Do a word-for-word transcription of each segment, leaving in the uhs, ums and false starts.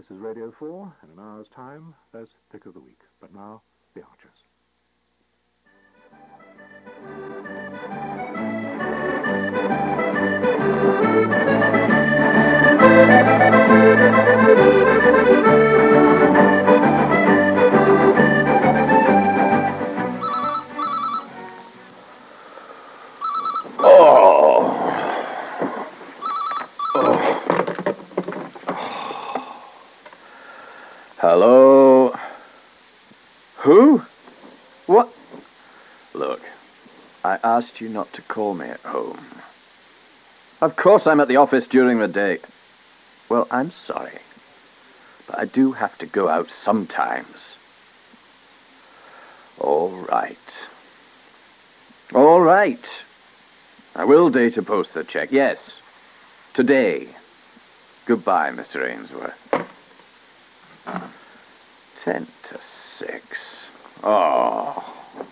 This is Radio four. In an hour's time, there's Pick of the Week. But now, The Archers. Hello? Who? What? Look, I asked you not to call me at home. Of course I'm at the office during the day. Well, I'm sorry, but I do have to go out sometimes. All right. All right. I will data post the check, yes. Today. Goodbye, Mister Ainsworth. Ten to six. Oh.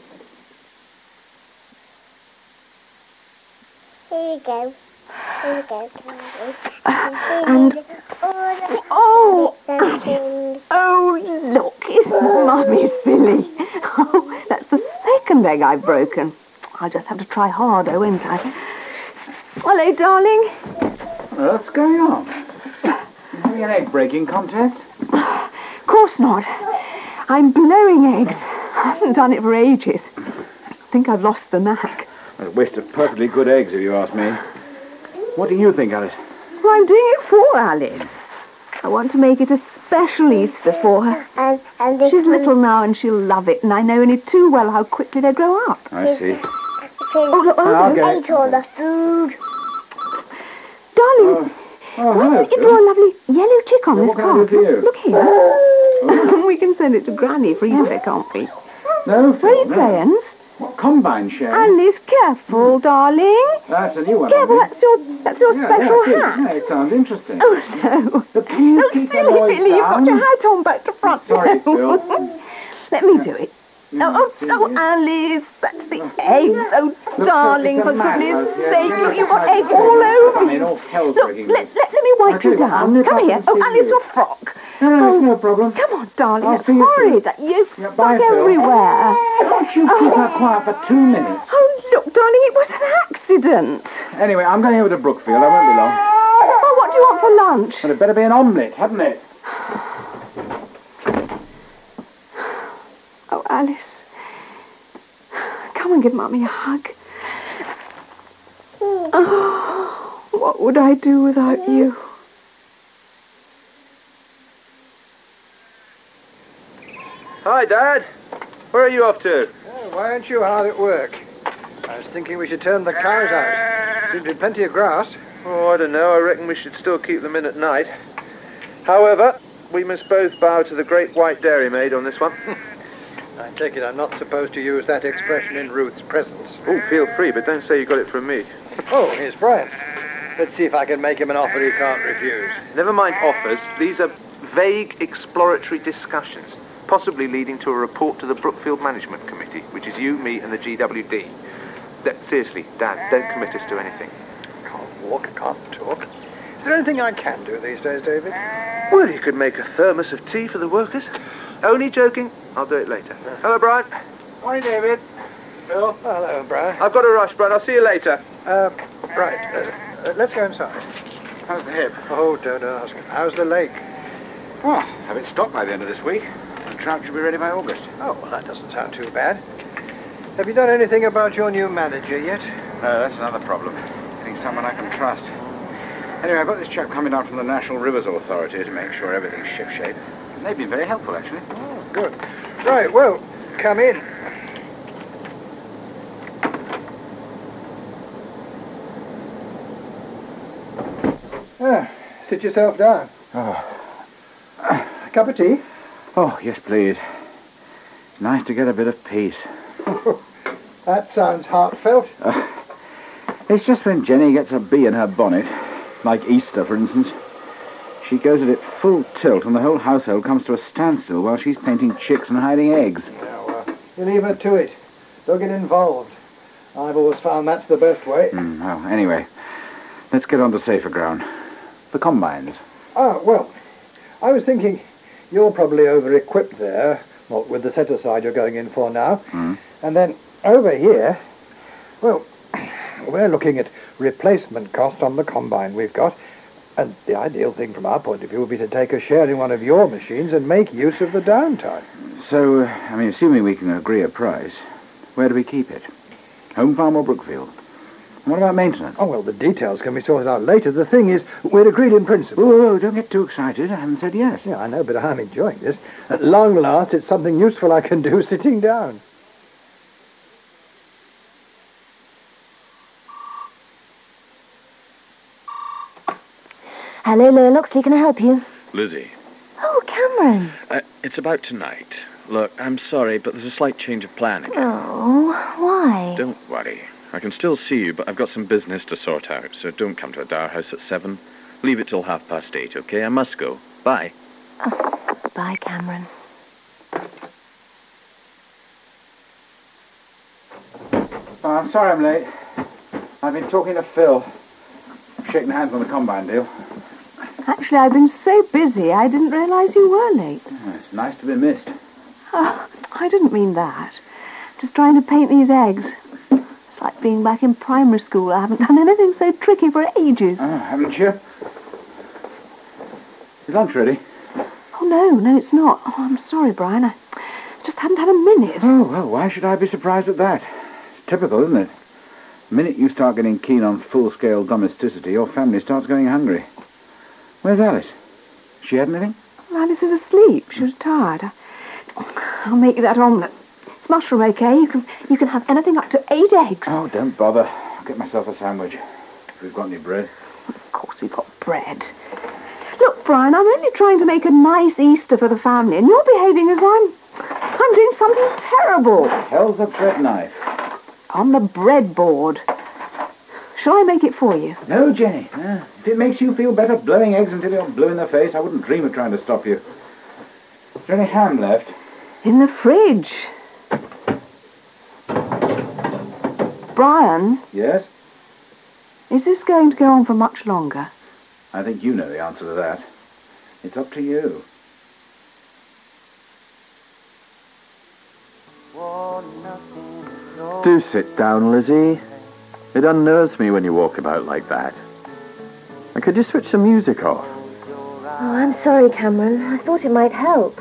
Here you go. Here you go, Candy. And... Oh! Oh, look, isn't Mummy silly? Oh, that's the second egg I've broken. I'll just have to try harder, won't I? Hello, darling. What's going on? You having an egg-breaking contest? Of course not. I'm blowing eggs. I haven't done it for ages. I think I've lost the knack. A waste of perfectly good eggs, if you ask me. What do you think, Alice? Well, I'm doing it for Alice. I want to make it a special Easter for her. And, and this She's one- little now and she'll love it, and I know only too well how quickly they grow up. I see. Oh, look, oh, I'll get Ate all the food. darling, Oh, why hello, don't you Phil. draw a lovely yellow chick on Well, this what can I do card? for you? Look here. We can send it to Granny for Easter, can't we? No, Where are Phil, you no. playing? What, combine share? Alice, careful, darling. That's a new one. Careful, I think. that's your, that's your yeah, special yeah, it is. hat. Yeah, it sounds interesting. Oh, no. But can you Oh, keep the silly, noise Billy, you've got down? your hat on back to front. Sorry, now. Phil. Let me do it. Yeah, Oh, see oh, you. oh, Alice, that's the eggs. Oh, Look, darling, it's a for madhouse goodness here. sake. Yeah, Look, you've got yeah, eggs yeah, all yeah. over I mean, you. all hell's Look, breaking let, loose. let, let me I'll wipe tell you you what, I'll down. nip Come up here. and Oh, see Alice, you. your frock. No, no, Oh, it's no problem. Come on, darling. I'll It's see you soon. horrid that you've Yeah, stuck bye, Phil. everywhere. Can't you keep her quiet for two minutes? Oh, look, darling, it was an accident. Anyway, I'm going over to Brookfield. I won't be long. Oh, what do you want for lunch? Well, it better be an omelette, hadn't it? Oh, Alice. Come and give Mummy a hug. Oh, what would I do without you? Hi, Dad. Where are you off to? Oh, why aren't you hard at work? I was thinking we should turn the cows out. Seems to be plenty of grass. Oh, I don't know. I reckon we should still keep them in at night. However, we must both bow to the great white dairymaid on this one. I take it I'm not supposed to use that expression in Ruth's presence. Oh, feel free, but don't say you got it from me. Oh, here's Brian. Let's see if I can make him an offer he can't refuse. Never mind offers. These are vague exploratory discussions, possibly leading to a report to the Brookfield Management Committee, which is you, me, and the G W D. Da- seriously, Dad, don't commit us to anything. Can't walk, can't talk. Is there anything I can do these days, David? Well, you could make a thermos of tea for the workers. Only joking. I'll do it later. Hello, Brian. Morning, David. Phil. Hello, Brian. I've got to rush, Brian. I'll see you later. Uh, right. Uh, uh, let's go inside. How's the hip? Oh, don't ask. How's the lake? Oh, have it stocked by the end of this week. The trout should be ready by August. Oh, well, that doesn't sound too bad. Have you done anything about your new manager yet? No, that's another problem. Getting someone I can trust. Anyway, I've got this chap coming down from the National Rivers Authority to make sure everything's shipshape. And they've been very helpful, actually. Oh, good. Right, well, come in. Ah, sit yourself down. Oh. A cup of tea? Oh, yes, please. Nice to get a bit of peace. That sounds heartfelt. Uh, it's just when Jenny gets a bee in her bonnet, like Easter, for instance, she goes at it full tilt and the whole household comes to a standstill while she's painting chicks and hiding eggs. Now, uh, you leave her to it. Don't get involved. I've always found that's the best way. Mm, well, anyway, let's get on to safer ground. The combines. Ah, well, I was thinking you're probably over-equipped there, well, with the set-aside you're going in for now. Mm. And then over here, well, we're looking at replacement cost on the combine we've got. And the ideal thing from our point of view would be to take a share in one of your machines and make use of the downtime. So, uh, I mean, assuming we can agree a price, where do we keep it? Home farm or Brookfield? And what about maintenance? Oh, well, the details can be sorted out later. The thing is, we're agreed in principle. Whoa, whoa, don't get too excited. I haven't said yes. Yeah, I know, but I'm enjoying this. At long last, it's something useful I can do sitting down. Hello, Lola Loxley, can I help you? Lizzie, Oh, Cameron. uh, it's about tonight. Look, I'm sorry, but there's a slight change of plan again. Oh, why? Don't worry. I can still see you, but I've got some business to sort out, so don't come to the Dower House at seven. Leave it till half past eight, okay? I must go. Bye. Oh, bye, Cameron. Oh, I'm sorry I'm late. I've been talking to Phil. Shaking hands on the combine deal. Actually, I've been so busy, I didn't realise you were late. Oh, it's nice to be missed. Oh, I didn't mean that. Just trying to paint these eggs. It's like being back in primary school. I haven't done anything so tricky for ages. Oh, haven't you? Is lunch ready? Oh, no, no, it's not. Oh, I'm sorry, Brian. I just hadn't had a minute. Oh, well, why should I be surprised at that? It's typical, isn't it? The minute you start getting keen on full-scale domesticity, your family starts going hungry. Where's Alice? She had anything? Well, Alice is asleep. She was tired. I- I'll make you that omelette. It's mushroom, okay? You can you can have anything up to eight eggs. Oh, don't bother. I'll get myself a sandwich. If we've got any bread. Of course we've got bread. Look, Brian, I'm only trying to make a nice Easter for the family, and you're behaving as I'm... I'm doing something terrible. Hell's a bread knife. On the breadboard. Shall I make it for you? No, Jenny. No. If it makes you feel better blowing eggs until you're blue in the face, I wouldn't dream of trying to stop you. Is there any ham left? In the fridge. Brian, Yes? is this going to go on for much longer? I think you know the answer to that. It's up to you. Do sit down, Lizzie. It unnerves me when you walk about like that. And could you switch the music off? Oh, I'm sorry, Cameron. I thought it might help.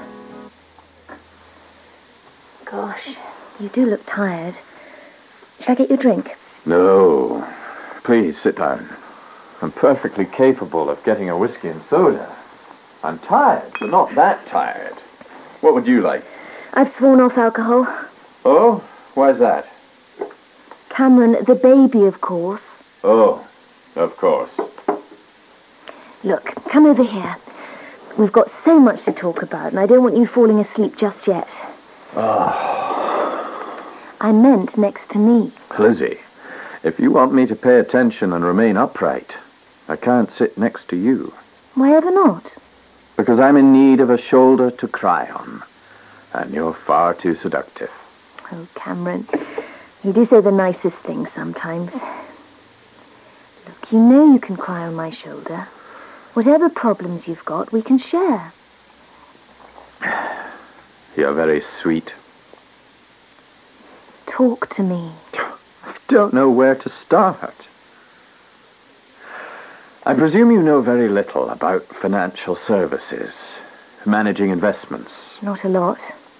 Gosh, you do look tired. Shall I get you a drink? No. Please, sit down. I'm perfectly capable of getting a whiskey and soda. I'm tired, but not that tired. What would you like? I've sworn off alcohol. Oh? Why's that? Cameron, the baby, of course. Oh, of course. Look, come over here. We've got so much to talk about, and I don't want you falling asleep just yet. Oh. I meant next to me. Lizzie, if you want me to pay attention and remain upright, I can't sit next to you. Why ever not? Because I'm in need of a shoulder to cry on. And you're far too seductive. Oh, Cameron, you do say the nicest things sometimes. Look, you know you can cry on my shoulder. Whatever problems you've got, we can share. You're very sweet. Talk to me. I don't know where to start. I presume you know very little about financial services, managing investments. Not a lot.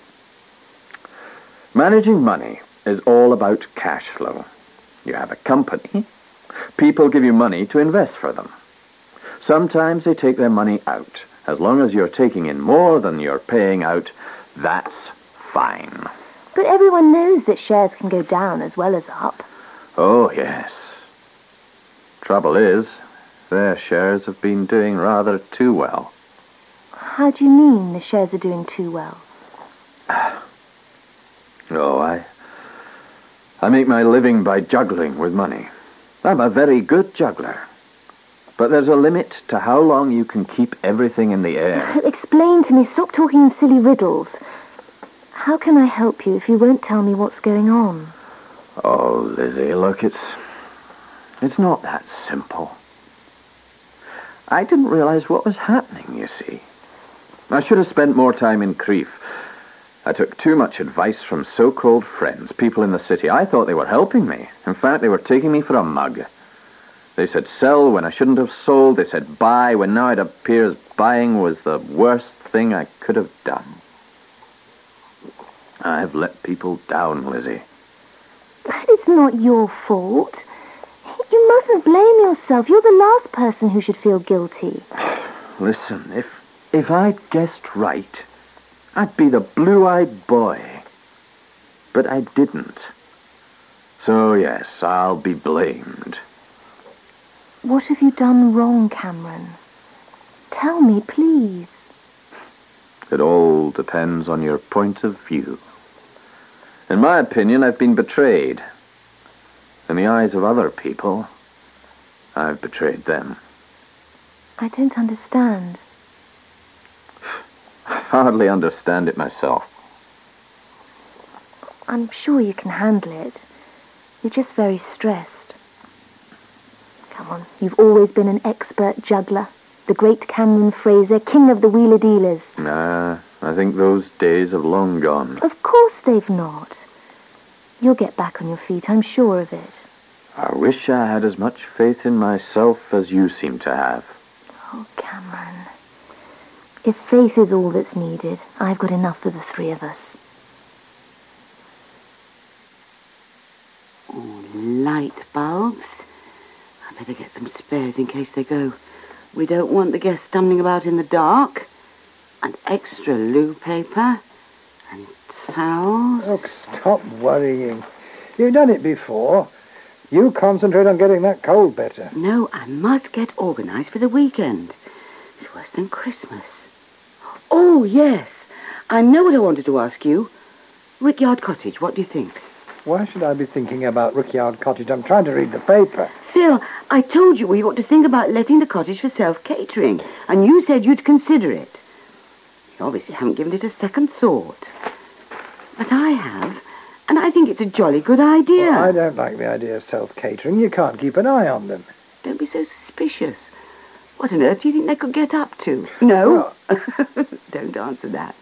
Managing money is all about cash flow. You have a company. People give you money to invest for them. Sometimes they take their money out. As long as you're taking in more than you're paying out, that's fine. But everyone knows that shares can go down as well as up. Oh, yes. Trouble is, their shares have been doing rather too well. How do you mean the shares are doing too well? Oh, I... I make my living by juggling with money. I'm a very good juggler. But there's a limit to how long you can keep everything in the air. Explain to me. Stop talking in silly riddles. How can I help you if you won't tell me what's going on? Oh, Lizzie, look, it's... It's not that simple. I didn't realize what was happening, you see. I should have spent more time in Crieff. I took too much advice from so-called friends, people in the city. I thought they were helping me. In fact, they were taking me for a mug. They said sell when I shouldn't have sold. They said buy when now it appears buying was the worst thing I could have done. I've let people down, Lizzie. That is not your fault. You mustn't blame yourself. You're the last person who should feel guilty. Listen, if if I'd guessed right, I'd be the blue-eyed boy. But I didn't. So, yes, I'll be blamed. What have you done wrong, Cameron? Tell me, please. It all depends on your point of view. In my opinion, I've been betrayed. In the eyes of other people, I've betrayed them. I don't understand. I hardly understand it myself. I'm sure you can handle it. You're just very stressed. Come on, you've always been an expert juggler. The great Cameron Fraser, king of the wheeler dealers. Nah, I think those days have long gone. Of course they've not. You'll get back on your feet, I'm sure of it. I wish I had as much faith in myself as you seem to have. Oh, Cameron. If faith is all that's needed, I've got enough for the three of us. Oh, light bulbs. I better get some spares in case they go. We don't want the guests stumbling about in the dark. And extra loo paper. And towels. Look, stop worrying. You've done it before. You concentrate on getting that cold better. No, I must get organised for the weekend. It's worse than Christmas. Oh, yes. I know what I wanted to ask you. Rickyard Cottage, what do you think? Why should I be thinking about Rickyard Cottage? I'm trying to read the paper. Phil, I told you we ought to think about letting the cottage for self-catering, and you said you'd consider it. You obviously haven't given it a second thought. But I have, and I think it's a jolly good idea. Well, I don't like the idea of self-catering. You can't keep an eye on them. Don't be so suspicious. What on earth do you think they could get up to? No? Well, don't answer that.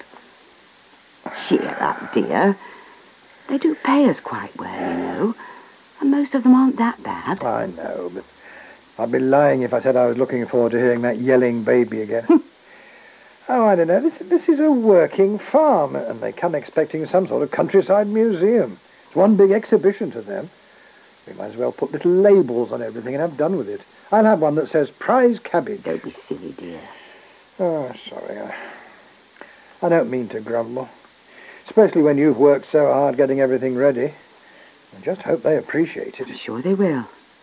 Cheer up, dear. They do pay us quite well, you know. And most of them aren't that bad. I know, but I'd be lying if I said I was looking forward to hearing that yelling baby again. Oh, I don't know. This, this is a working farm, and they come expecting some sort of countryside museum. It's one big exhibition to them. We might as well put little labels on everything and have done with it. I'll have one that says prize cabbage. Don't be silly, dear. Oh, sorry. I, I don't mean to grumble. Especially when you've worked so hard getting everything ready. I just hope they appreciate it. I'm sure they will.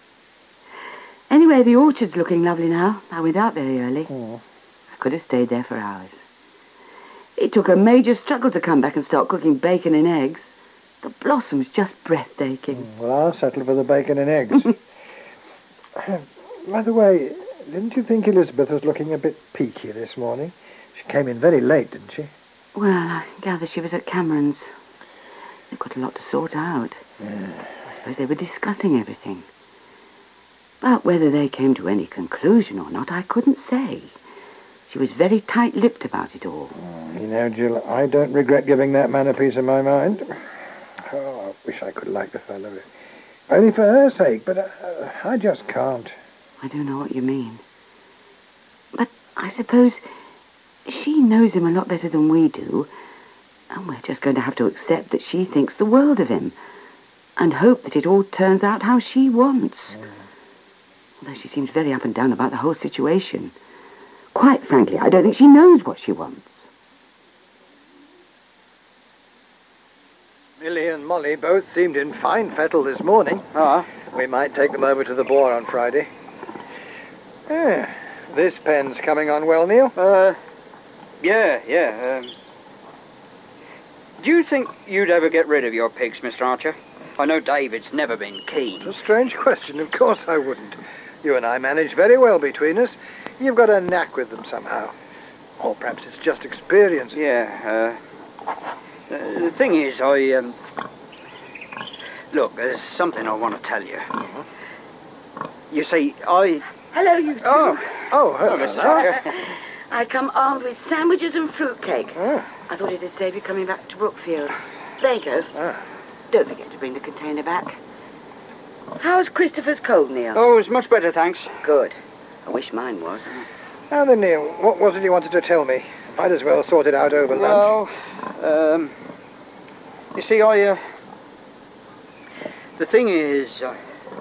Anyway, the orchard's looking lovely now. I went out very early. Oh. I could have stayed there for hours. It took a major struggle to come back and start cooking bacon and eggs. The blossom's just breathtaking. Well, I'll settle for the bacon and eggs. By the way, didn't you think Elizabeth was looking a bit peaky this morning? She came in very late, didn't she? Well, I gather she was at Cameron's. They've got a lot to sort out. Yeah. I suppose they were discussing everything. But whether they came to any conclusion or not, I couldn't say. She was very tight-lipped about it all. Oh, you know, Jill, I don't regret giving that man a piece of my mind. Oh, I wish I could like the fellow. Only for her sake, but uh, I just can't. I don't know what you mean. But I suppose she knows him a lot better than we do, and we're just going to have to accept that she thinks the world of him, and hope that it all turns out how she wants. Mm. Although she seems very up and down about the whole situation. Quite frankly, I don't think she knows what she wants. Millie and Molly both seemed in fine fettle this morning. Ah. We might take them over to the boar on Friday. Yeah, this pen's coming on well, Neil. Uh, yeah, yeah. Um, do you think you'd ever get rid of your pigs, Mister Archer? I know David's never been keen. It's a strange question. Of course I wouldn't. You and I manage very well between us. You've got a knack with them somehow. Or perhaps it's just experience. Yeah, uh... Uh, the thing is, I, um... Look, there's something I want to tell you. Mm-hmm. You see, I... Hello, you two. Oh, oh, hello. Mister Archer. I come armed with sandwiches and fruitcake. Oh. I thought it'd save you coming back to Brookfield. There you go. Ah. Don't forget to bring the container back. How's Christopher's cold, Neil? Oh, it's much better, thanks. Good. I wish mine was. Now then, Neil, what was it you wanted to tell me? Might as well sort it out over lunch. Well, um, you see, I, uh, the thing is, uh,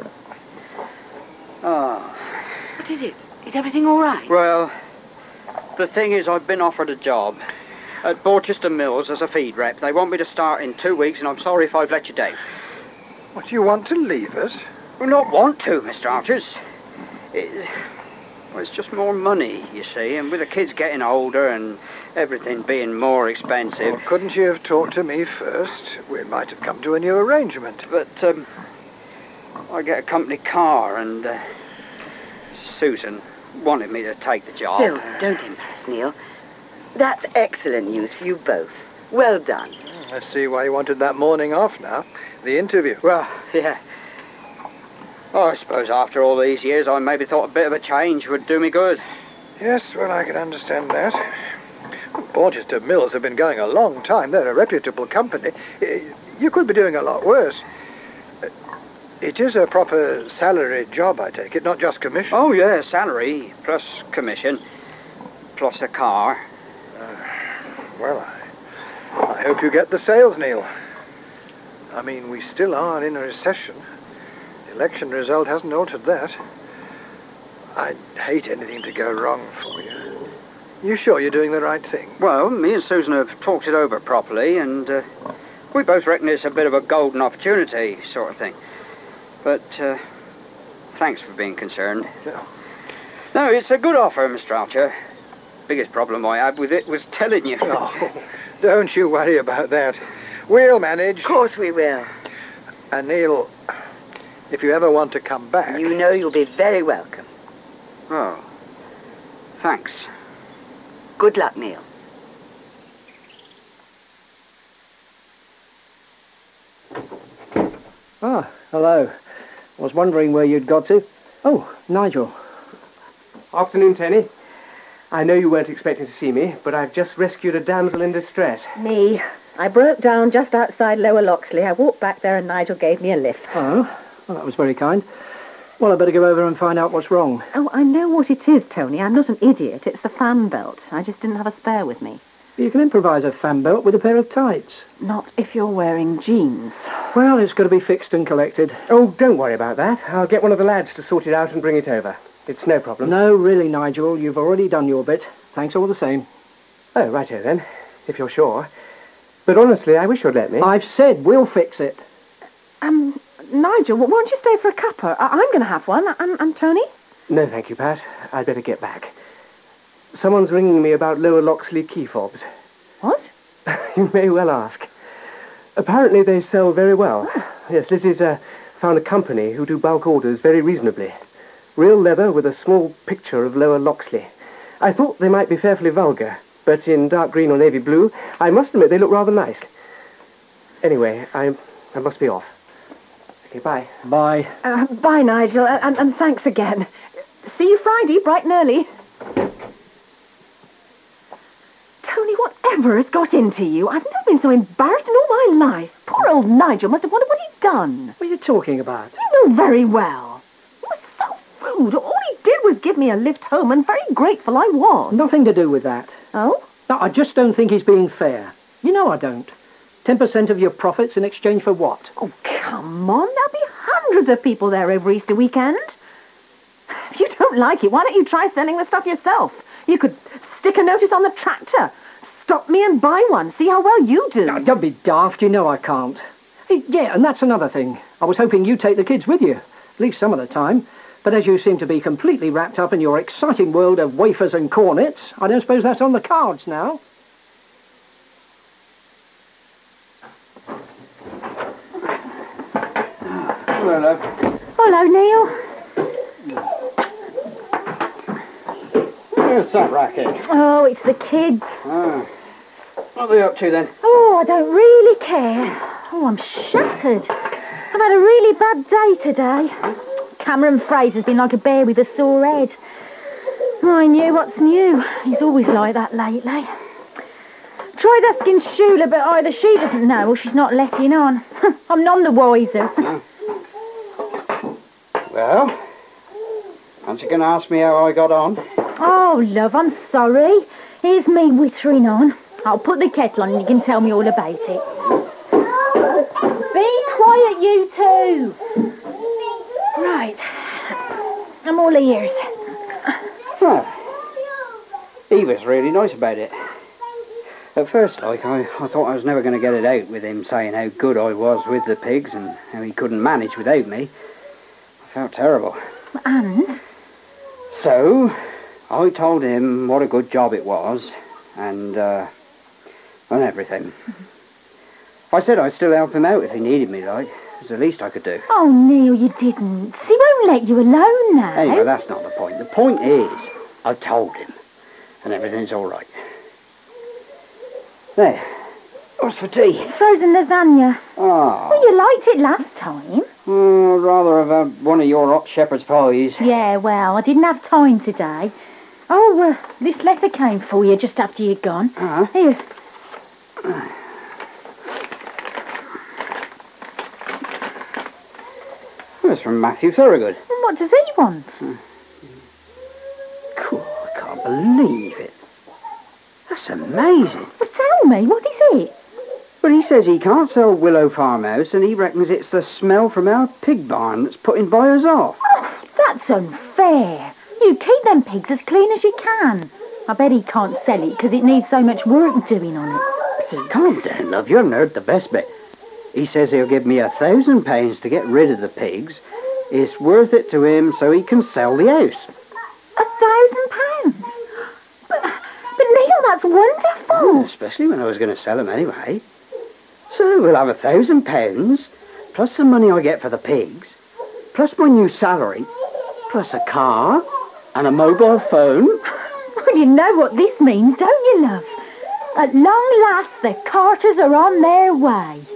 oh, What is it? Is everything all right? well, the thing is I've been offered a job at Borchester Mills as a feed rep. They want me to start in two weeks, and I'm sorry if I've let you down. What, you want to leave us? Well, not want to, Mister Archers. It, well, it's just more money, you see, and with the kids getting older and everything being more expensive. Well, couldn't you have talked to me first? We might have come to a new arrangement. But, um, I get a company car, and uh, Susan wanted me to take the job. Phil, don't embarrass Neil. That's excellent news for you both. Well done. I see why you wanted that morning off now. The interview. Well, yeah. Oh, I suppose after all these years, I maybe thought a bit of a change would do me good. Yes, well, I can understand that. Borchester Mills have been going a long time. They're a reputable company. You could be doing a lot worse. It is a proper salaried job, I take it, not just commission. Oh, yeah, salary, plus commission, plus a car. Uh, well, I, I hope you get the sales, Neil. I mean, we still are in a recession. The election result hasn't altered that. I'd hate anything to go wrong for you. You sure you're doing the right thing? Well, me and Susan have talked it over properly, and uh, we both reckon it's a bit of a golden opportunity sort of thing. But uh, thanks for being concerned. Yeah. No, it's a good offer, Mister Archer. Biggest problem I had with it was telling you. Oh, don't you worry about that. We'll manage. Of course we will. And Neil, if you ever want to come back... You know you'll be very welcome. Oh, thanks. Good luck, Neil. Ah, hello. I was wondering where you'd got to. Oh, Nigel. Afternoon, Tenny. I know you weren't expecting to see me, but I've just rescued a damsel in distress. Me. I broke down just outside Lower Loxley. I walked back there and Nigel gave me a lift. Oh, well, that was very kind. Well, I better go over and find out what's wrong. Oh, I know what it is, Tony. I'm not an idiot. It's the fan belt. I just didn't have a spare with me. You can improvise a fan belt with a pair of tights. Not if you're wearing jeans. Well, it's got to be fixed and collected. Oh, don't worry about that. I'll get one of the lads to sort it out and bring it over. It's no problem. No, really, Nigel. You've already done your bit. Thanks all the same. Oh, righto then, if you're sure. But honestly, I wish you'd let me. I've said we'll fix it. Um, Nigel, won't you stay for a cuppa? I- I'm going to have one. And, and Tony? No, thank you, Pat. I'd better get back. Someone's ringing me about Lower Loxley key fobs. What? You may well ask. Apparently they sell very well. Yes, Lizzie's uh, found a company who do bulk orders very reasonably. Real leather with a small picture of Lower Loxley. I thought they might be fearfully vulgar, but in dark green or navy blue, I must admit they look rather nice. Anyway, I, I must be off. Okay, bye. Bye. Uh, bye, Nigel, and, and thanks again. See you Friday, bright and early. Tony, whatever has got into you? I've never been so embarrassed in all my life. Poor old Nigel must have wondered what he'd done. What are you talking about? You know very well. He was so rude. All he did was give me a lift home, and very grateful I was. Nothing to do with that. Oh? No, I just don't think he's being fair. You know I don't. Ten percent of your profits in exchange for what? Oh, come on. There'll be hundreds of people there over Easter weekend. If you don't like it, why don't you try sending the stuff yourself? You could stick a notice on the tractor. Stop me and buy one. See how well you do. No, don't be daft. You know I can't. Hey, yeah, and that's another thing. I was hoping you'd take the kids with you, at least some of the time. But as you seem to be completely wrapped up in your exciting world of wafers and cornets, I don't suppose that's on the cards now. Hello, love. Hello, Neil. Where's that racket? Oh, it's the kids. Oh. What are they up to then? Oh, I don't really care. Oh, I'm shattered. I've had a really bad day today. Cameron Fraser's been like a bear with a sore head. I knew what's new. He's always like that lately. Tried asking Shula, but either she doesn't know or she's not letting on. I'm none the wiser. Well, aren't you going to ask me how I got on? Oh, love, I'm sorry. Here's me whittering on. I'll put the kettle on and you can tell me all about it. Be quiet, you two. Right. I'm all ears. Well, he was really nice about it. At first, like, I, I thought I was never going to get it out with him saying how good I was with the pigs and how he couldn't manage without me. I felt terrible. And? So, I told him what a good job it was and, uh, and everything. I said I'd still help him out if he needed me, like. It was the least I could do. Oh, Neil, you didn't. He won't let you alone now. Anyway, that's not the point. The point is, I told him, and everything's all right. There. What's for tea? Frozen lasagna. Oh. Well, you liked it last time. Oh, I'd rather have had one of your hot shepherd's pies. Yeah, well, I didn't have time today. Oh, uh, this letter came for you just after you'd gone. Uh-huh. Here. It's from Matthew Thorogood. And what does he want? Cool, I can't believe it. That's amazing. Well, tell me, what is it? Well, he says he can't sell Willow Farmhouse and he reckons it's the smell from our pig barn that's putting buyers off. Oh, that's unfair. You keep them pigs as clean as you can. I bet he can't sell it because it needs so much work doing on it. Pig. Calm down, love. You haven't heard the best bit. He says he'll give me a thousand pounds to get rid of the pigs. It's worth it to him so he can sell the house. A thousand pounds? But, but Neil, that's wonderful. Oh, especially when I was going to sell them anyway. So we'll have a thousand pounds, plus the money I get for the pigs, plus my new salary, plus a car and a mobile phone. Well, you know what this means, don't you, love? At long last, the Carters are on their way.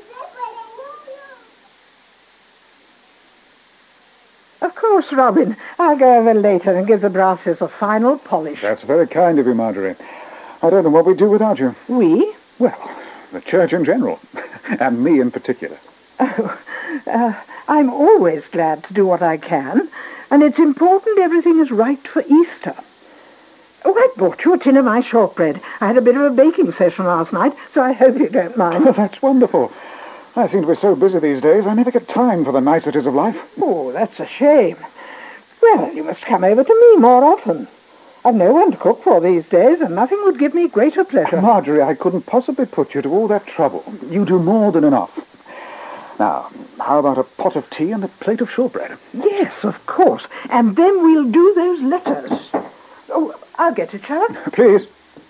Of course, Robin. I'll go over later and give the brasses a final polish. That's very kind of you, Marjorie. I don't know what we'd do without you. We? Well, the church in general, and me in particular. Oh, uh, I'm always glad to do what I can, and it's important everything is right for Easter. Oh, I bought you a tin of my shortbread. I had a bit of a baking session last night, so I hope you don't mind. Oh, that's wonderful. I seem to be so busy these days, I never get time for the niceties of life. Oh, that's a shame. Well, you must come over to me more often. I've no one to cook for these days, and nothing would give me greater pleasure. Marjorie, I couldn't possibly put you to all that trouble. You do more than enough. Now, how about a pot of tea and a plate of shortbread? Yes, of course. And then we'll do those letters. Oh, I'll get it, shall I? Please.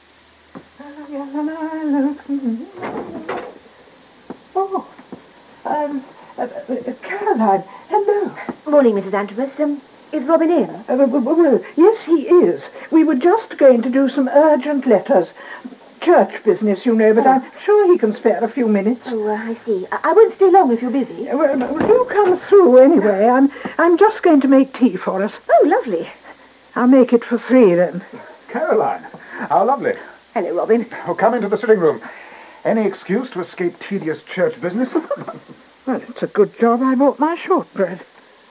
Oh, um, uh, uh, Caroline, hello. Morning, Missus Antrobus. Um, is Robin in? Uh, well, well, yes, he is. We were just going to do some urgent letters. Church business, you know, but oh. I'm sure he can spare a few minutes. Oh, uh, I see. I, I won't stay long if you're busy. Uh, well, well, do come through anyway. I'm, I'm just going to make tea for us. Oh, lovely. I'll make it for three, then. Caroline, how lovely. Hello, Robin. Oh, come into the sitting room. Any excuse to escape tedious church business? Well, it's a good job I bought my shortbread.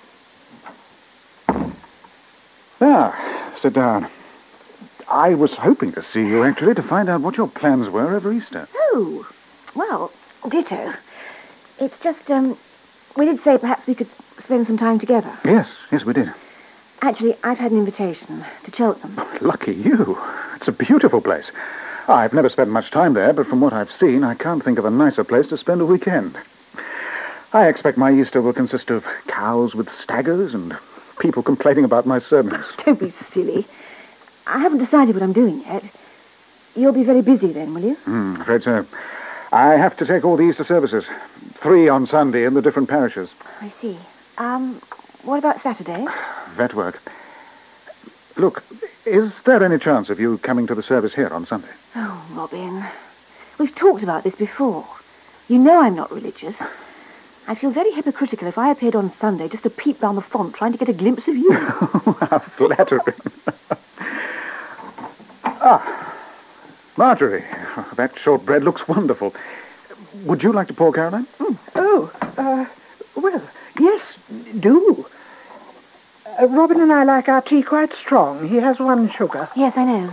Ah, sit down. I was hoping to see you, actually, to find out what your plans were over Easter. Oh, well, ditto. It's just, um, we did say perhaps we could spend some time together. Yes, yes, we did. Actually, I've had an invitation to Cheltenham. Lucky you. It's a beautiful place. I've never spent much time there, but from what I've seen, I can't think of a nicer place to spend a weekend. I expect my Easter will consist of cows with staggers and people complaining about my sermons. Don't be silly. I haven't decided what I'm doing yet. You'll be very busy then, will you? Hmm, afraid so. I have to take all the Easter services. Three on Sunday in the different parishes. I see. Um, what about Saturday? Vet work. Look, is there any chance of you coming to the service here on Sunday? Oh, Robin. We've talked about this before. You know I'm not religious. I feel very hypocritical if I appeared on Sunday just to peep round the font trying to get a glimpse of you. How flattering. Ah, Marjorie, that shortbread looks wonderful. Would you like to pour, Caroline? Mm. Oh, uh, well, yes, do. Uh, Robin and I like our tea quite strong. He has one sugar. Yes, I know.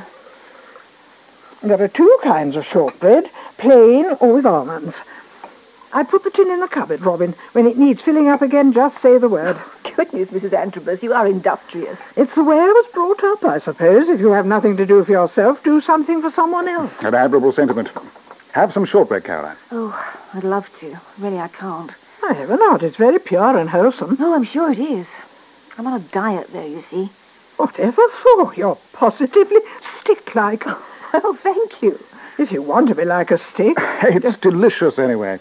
There are two kinds of shortbread, plain or with almonds. I put the tin in the cupboard, Robin. When it needs filling up again, just say the word. Goodness, Missus Antrobus, you are industrious. It's the way I was brought up, I suppose. If you have nothing to do for yourself, do something for someone else. An admirable sentiment. Have some shortbread, Caroline. Oh, I'd love to. Really, I can't. I never not. It's very pure and wholesome. Oh, I'm sure it is. I'm on a diet, though, you see. Whatever for? You're positively stick-like. Oh, thank you. If you want to be like a stick. It's delicious, anyway.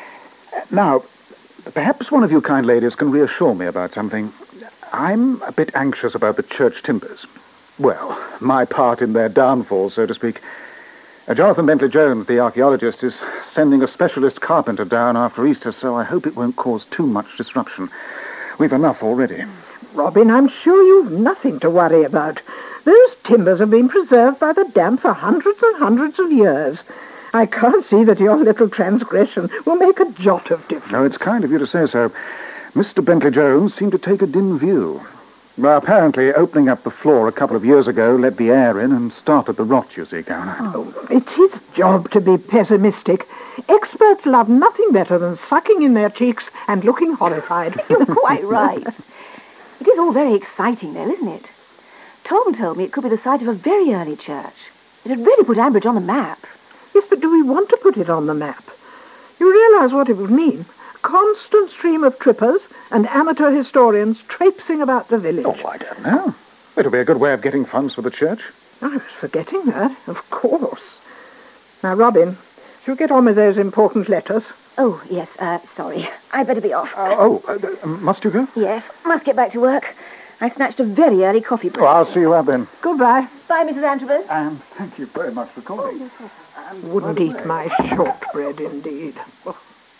Now, perhaps one of you kind ladies can reassure me about something. I'm a bit anxious about the church timbers. Well, my part in their downfall, so to speak. Uh, Jonathan Bentley-Jones, the archaeologist, is sending a specialist carpenter down after Easter, so I hope it won't cause too much disruption. We've enough already. Robin, I'm sure you've nothing to worry about. Those timbers have been preserved by the damp for hundreds and hundreds of years. I can't see that your little transgression will make a jot of difference. No, it's kind of you to say so. Mister Bentley-Jones seemed to take a dim view. Well, apparently, opening up the floor a couple of years ago let the air in and started the rot, you see, Caroline. Oh, it's his job to be pessimistic. Experts love nothing better than sucking in their cheeks and looking horrified. You're quite right. It is all very exciting, though, isn't it? Tom told me it could be the site of a very early church. It had really put Ambridge on the map. Yes, but do we want to put it on the map? You realize what it would mean? Constant stream of trippers and amateur historians traipsing about the village. Oh, I don't know. It'll be a good way of getting funds for the church. I was forgetting that, of course. Now, Robin, shall we get on with those important letters? Oh, yes, uh, sorry. I'd better be off. Uh, oh, uh, must you go? Yes, must get back to work. I snatched a very early coffee break. Oh, I'll see you out then. Goodbye. Bye, Missus Antrobus. And thank you very much for calling. Oh, wouldn't eat my shortbread, indeed. Oh.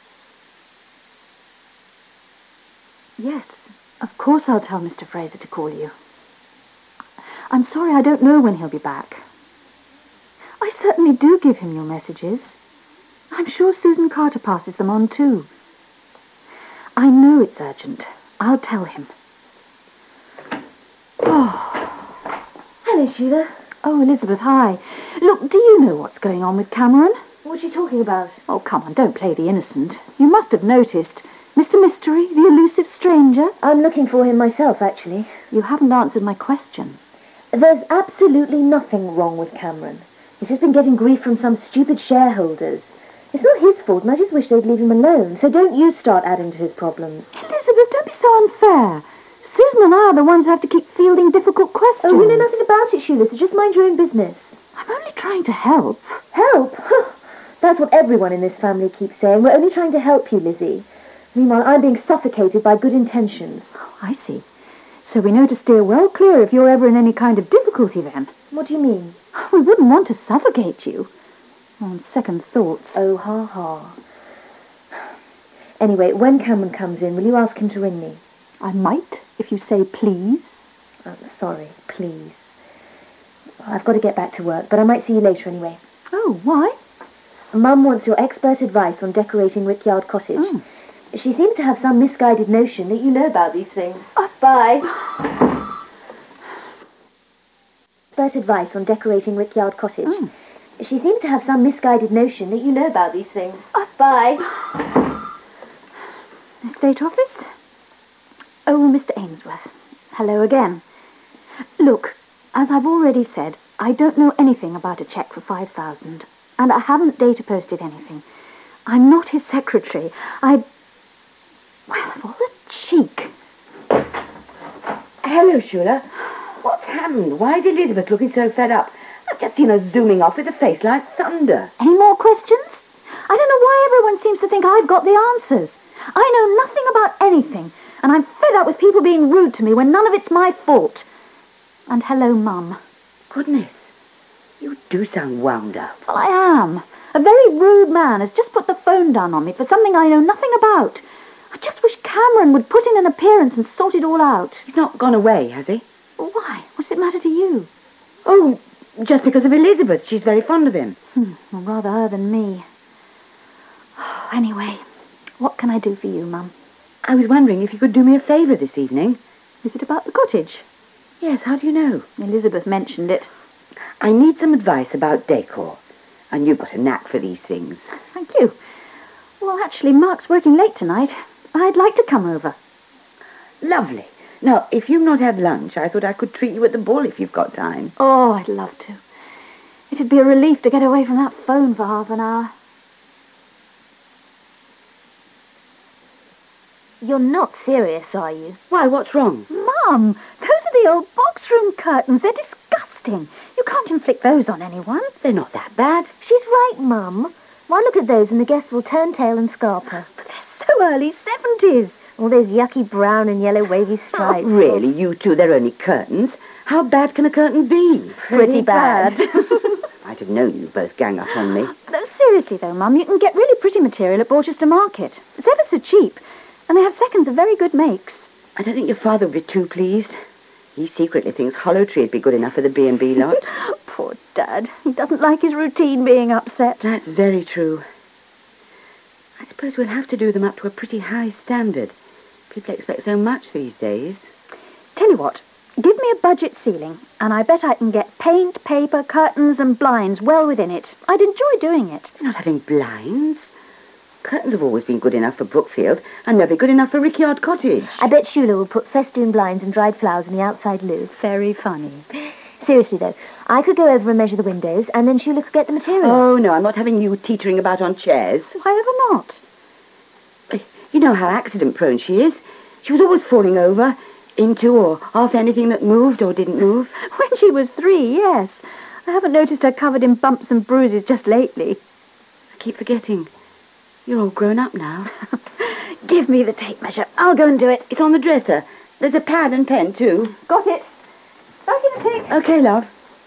Yes, of course I'll tell Mister Fraser to call you. I'm sorry I don't know when he'll be back. I certainly do give him your messages. I'm sure Susan Carter passes them on too. I know it's urgent. I'll tell him. Oh. Hello, Sheila. Oh, Elizabeth, hi. Look, do you know what's going on with Cameron? What's she talking about? Oh, come on, don't play the innocent. You must have noticed. Mister Mystery, the elusive stranger. I'm looking for him myself, actually. You haven't answered my question. There's absolutely nothing wrong with Cameron. He's just been getting grief from some stupid shareholders. It's not his fault, and I just wish they'd leave him alone. So don't you start adding to his problems. Elizabeth, don't be so unfair. Susan and I are the ones who have to keep fielding difficult questions. Oh, you know nothing about it, Sheila, so just mind your own business. I'm only trying to help. Help? That's what everyone in this family keeps saying. We're only trying to help you, Lizzie. Meanwhile, I'm being suffocated by good intentions. Oh, I see. So we know to steer well clear if you're ever in any kind of difficulty, then. What do you mean? We wouldn't want to suffocate you. On second thoughts. Oh, ha, ha. Anyway, when Cameron comes in, will you ask him to ring me? I might, if you say please. Oh, sorry, please. I've got to get back to work, but I might see you later anyway. Oh, why? Mum wants your expert advice on decorating Rickyard Cottage. Mm. She seems to have some misguided notion that you know about these things. Oh. Bye. Expert advice on decorating Rickyard Cottage. Mm. She seems to have some misguided notion that you know about these things. Oh. Bye. Estate office? Oh, Mister Ainsworth. Hello again. Look, as I've already said, I don't know anything about a cheque for five thousand, and I haven't data posted anything. I'm not his secretary. I... Well, of all the cheek. Hello, Sheila. What's happened? Why is Elizabeth looking so fed up? I've just seen her zooming off with a face like thunder. Any more questions? I don't know why everyone seems to think I've got the answers. I know nothing about anything, and I'm fed up with people being rude to me when none of it's my fault. And hello, Mum. Goodness, you do sound wound up. Well, I am. A very rude man has just put the phone down on me for something I know nothing about. I just wish Cameron would put in an appearance and sort it all out. He's not gone away, has he? Why? What does it matter to you? Oh, Just because of Elizabeth. She's very fond of him. Hmm, well, rather her than me. Anyway, what can I do for you, Mum? I was wondering if you could do me a favour this evening. Is it about the cottage? Yes, how do you know? Elizabeth mentioned it. I need some advice about decor. And you've got a knack for these things. Thank you. Well, actually, Mark's working late tonight. I'd like to come over. Lovely. Now, if you've not had lunch, I thought I could treat you at the ball if you've got time. Oh, I'd love to. It'd be a relief to get away from that phone for half an hour. You're not serious, are you? Why, what's wrong? Mum, those are the old box room curtains. They're disgusting. You can't inflict those on anyone. They're not that bad. She's right, Mum. Why look at those and the guests will turn tail and scarp her. But they're so early seventies. All those yucky brown and yellow wavy stripes. Oh, really, you two, they're only curtains. How bad can a curtain be? Pretty bad. I'd have known you'd both gang up on me. No, seriously, though, Mum, you can get really pretty material at Borchester Market. It's ever so cheap. And they have seconds of very good makes. I don't think your father would be too pleased. He secretly thinks Hollow Tree would be good enough for the B and B lot. Poor Dad. He doesn't like his routine being upset. That's very true. I suppose we'll have to do them up to a pretty high standard. People expect so much these days. Tell you what, give me a budget ceiling, and I bet I can get paint, paper, curtains and blinds well within it. I'd enjoy doing it. You're not having blinds? Curtains have always been good enough for Brookfield, and they'll be good enough for Rickyard Cottage. I bet Shula will put festoon blinds and dried flowers in the outside loo. Very funny. Seriously, though, I could go over and measure the windows, and then Shula could get the material. Oh, no, I'm not having you teetering about on chairs. Why ever not? You know how accident-prone she is. She was always falling over into or off anything that moved or didn't move. When she was three, yes. I haven't noticed her covered in bumps and bruises just lately. I keep forgetting. You're all grown up now. Give me the tape measure. I'll go and do it. It's on the dresser. There's a pad and pen, too. Got it. Back in the tape. Okay, love.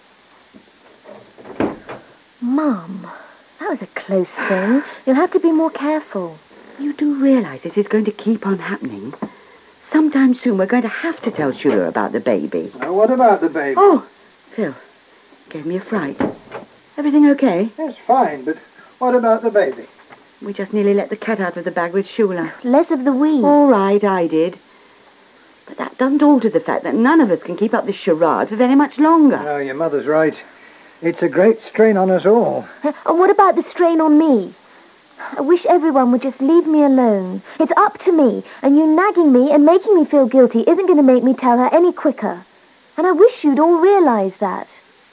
Mum, that was a close thing. You'll have to be more careful. You do realise this is going to keep on happening? Sometime soon we're going to have to tell Shula about the baby. Now, what about the baby? Oh, Phil, gave me a fright. Everything okay? Yes, fine, but what about the baby? We just nearly let the cat out of the bag with Shula. Less of the we. All right, I did. But that doesn't alter the fact that none of us can keep up this charade for very much longer. No, your mother's right. It's a great strain on us all. And what about the strain on me? I wish everyone would just leave me alone. It's up to me, and you nagging me and making me feel guilty isn't going to make me tell her any quicker. And I wish you'd all realise that.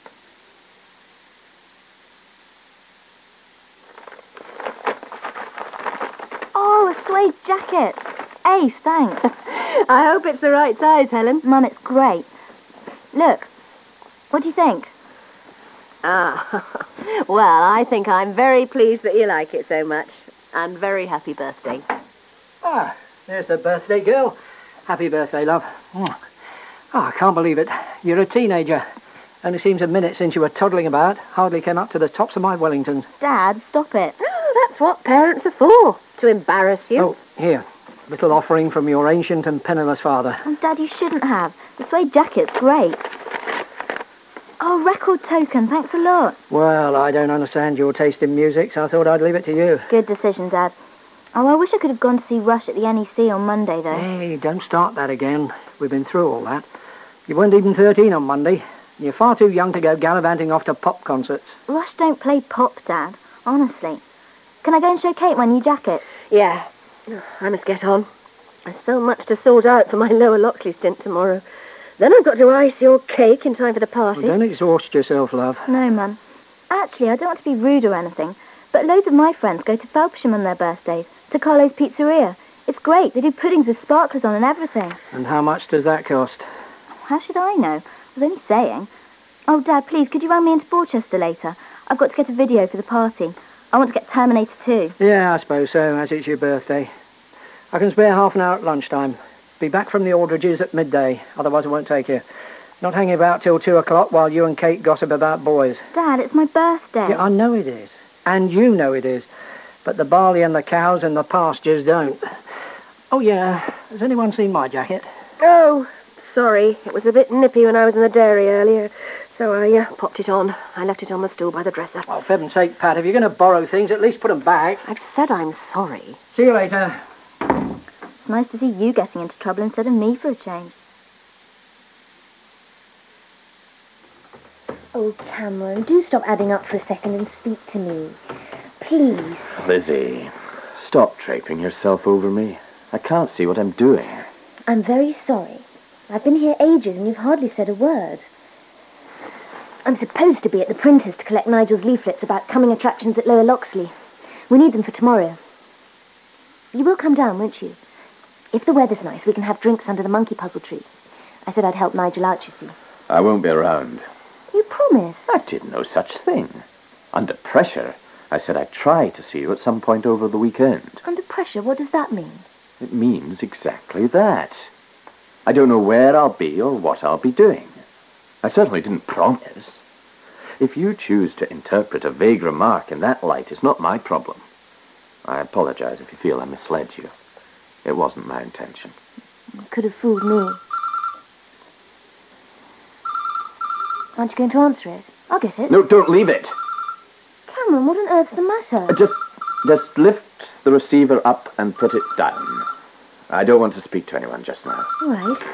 Oh, a suede jacket. Ace, thanks. I hope it's the right size, Helen. Mum, it's great. Look, what do you think? Ah, well, I think I'm very pleased that you like it so much. And very happy birthday. Ah, there's the birthday girl. Happy birthday, love. Oh, I can't believe it. You're a teenager. Only seems a minute since you were toddling about. Hardly came up to the tops of my Wellingtons. Dad, stop it. That's what parents are for, to embarrass you. Oh, here. Little offering from your ancient and penniless father. Oh, Dad, you shouldn't have. The suede jacket's great. Oh, record token, thanks a lot. Well, I don't understand your taste in music, so I thought I'd leave it to you. Good decision, Dad. Oh, I wish I could have gone to see Rush at the N E C on Monday, though. Hey, don't start that again. We've been through all that. You weren't even thirteen on Monday. You're far too young to go gallivanting off to pop concerts. Rush don't play pop, Dad. Honestly. Can I go and show Kate my new jacket? Yeah. I must get on. There's so much to sort out for my Lower Loxley stint tomorrow. Then I've got to ice your cake in time for the party. Well, don't exhaust yourself, love. No, Mum. Actually, I don't want to be rude or anything, but loads of my friends go to Felpersham on their birthdays, to Carlo's Pizzeria. It's great. They do puddings with sparklers on and everything. And how much does that cost? How should I know? I was only saying. Oh, Dad, please, could you run me into Borchester later? I've got to get a video for the party. I want to get Terminator two. Yeah, I suppose so, as it's your birthday. I can spare half an hour at lunchtime. Be back from the Aldridges at midday, otherwise I won't take you. Not hanging about till two o'clock while you and Kate gossip about boys. Dad, it's my birthday. Yeah, I know it is. And you know it is. But the barley and the cows and the pastures don't. Oh, yeah. Has anyone seen my jacket? Oh, sorry. It was a bit nippy when I was in the dairy earlier, So I uh, popped it on. I left it on the stool by the dresser. Oh, for heaven's sake, Pat, if you're going to borrow things, at least put them back. I've said I'm sorry. See you later. It's nice to see you getting into trouble instead of me for a change. Oh, Cameron, do stop adding up for a second and speak to me. Please. Lizzie, stop draping yourself over me. I can't see what I'm doing. I'm very sorry. I've been here ages and you've hardly said a word. I'm supposed to be at the printers to collect Nigel's leaflets about coming attractions at Lower Loxley. We need them for tomorrow. You will come down, won't you? If the weather's nice, we can have drinks under the monkey puzzle tree. I said I'd help Nigel out, you see. I won't be around. You promised. I did no such thing. Under pressure, I said I'd try to see you at some point over the weekend. Under pressure? What does that mean? It means exactly that. I don't know where I'll be or what I'll be doing. I certainly didn't promise. If you choose to interpret a vague remark in that light, it's not my problem. I apologize if you feel I misled you. It wasn't my intention. You could have fooled me. Aren't you going to answer it? I'll get it. No, don't leave it. Cameron, what on earth's the matter? Just, just lift the receiver up and put it down. I don't want to speak to anyone just now. All right.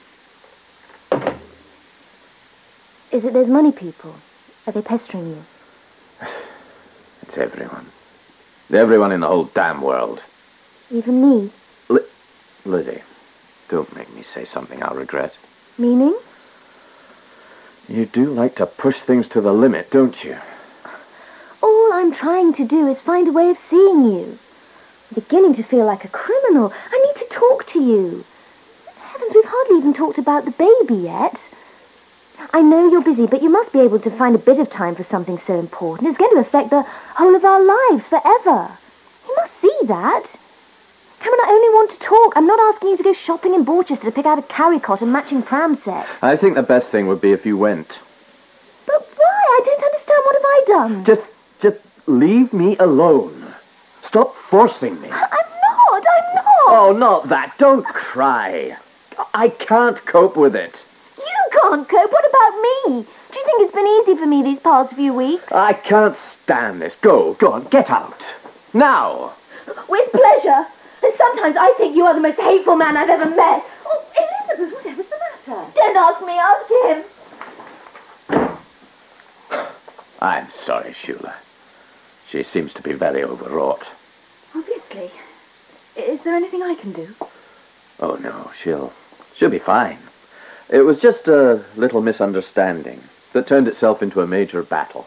Is it those money people? Are they pestering you? It's everyone. Everyone in the whole damn world. Even me? Li- Lizzie, don't make me say something I'll regret. Meaning? You do like to push things to the limit, don't you? All I'm trying to do is find a way of seeing you. I'm beginning to feel like a criminal. I need to talk to you. Heavens, we've hardly even talked about the baby yet. I know you're busy, but you must be able to find a bit of time for something so important. It's going to affect the whole of our lives forever. You must see that. Cameron, I only want to talk. I'm not asking you to go shopping in Borchester to pick out a carry cot and matching pram set. I think the best thing would be if you went. But why? I don't understand. What have I done? Just, just leave me alone. Stop forcing me. I'm not. I'm not. Oh, not that. Don't cry. I can't cope with it. You can't cope. What about me? Do you think it's been easy for me these past few weeks? I can't stand this. Go, go on, get out. Now. With pleasure. And sometimes I think you are the most hateful man I've ever met. Oh, Elizabeth, whatever's the matter? Don't ask me, ask him. I'm sorry, Shula. She seems to be very overwrought. Obviously. Is there anything I can do? Oh, no, she'll... she'll be fine. It was just a little misunderstanding that turned itself into a major battle.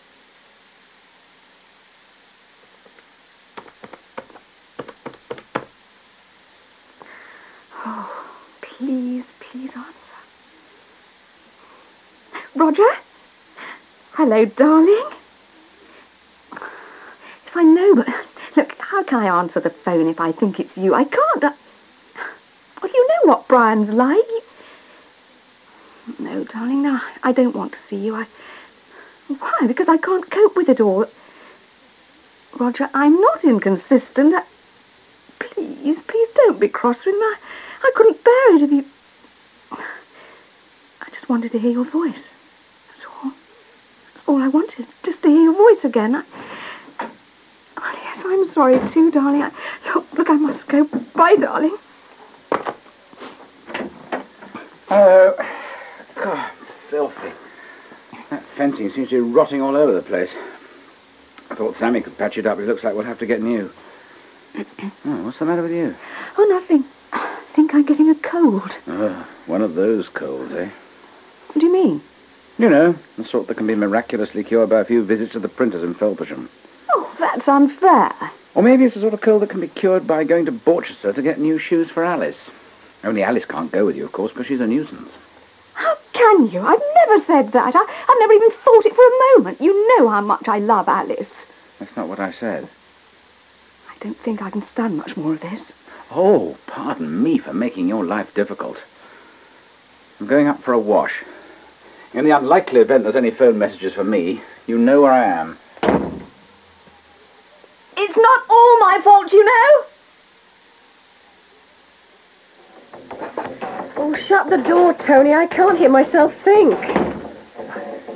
Oh, please, please answer. Roger? Hello, darling. Yes, I know, but look, how can I answer the phone if I think it's you? I can't. I... Well, you know what Brian's like. You... No, darling, no, I don't want to see you. I... Why? Because I can't cope with it all. Roger, I'm not inconsistent. I... Please, please don't be cross with me. I, I couldn't bear it if you... I just wanted to hear your voice. That's all. That's all I wanted. Just to hear your voice again. I... Oh, yes, I'm sorry too, darling. I... Look, look, I must go. Bye, darling. Oh, God, filthy. That fencing seems to be rotting all over the place. I thought Sammy could patch it up. It looks like we'll have to get new. Oh, what's the matter with you? Oh, nothing. I think I'm getting a cold. Oh, one of those colds, eh? What do you mean? You know, the sort that can be miraculously cured by a few visits to the printers in Felpersham. Oh, that's unfair. Or maybe it's the sort of cold that can be cured by going to Borchester to get new shoes for Alice. Only Alice can't go with you, of course, because she's a nuisance. How can you? I've never said that. I, I've never even thought it for a moment. You know how much I love Alice. That's not what I said. I don't think I can stand much more of this. Oh, pardon me for making your life difficult. I'm going up for a wash. In the unlikely event there's any phone messages for me, you know where I am. It's not all my fault, you know. Oh, shut the door, Tony. I can't hear myself think.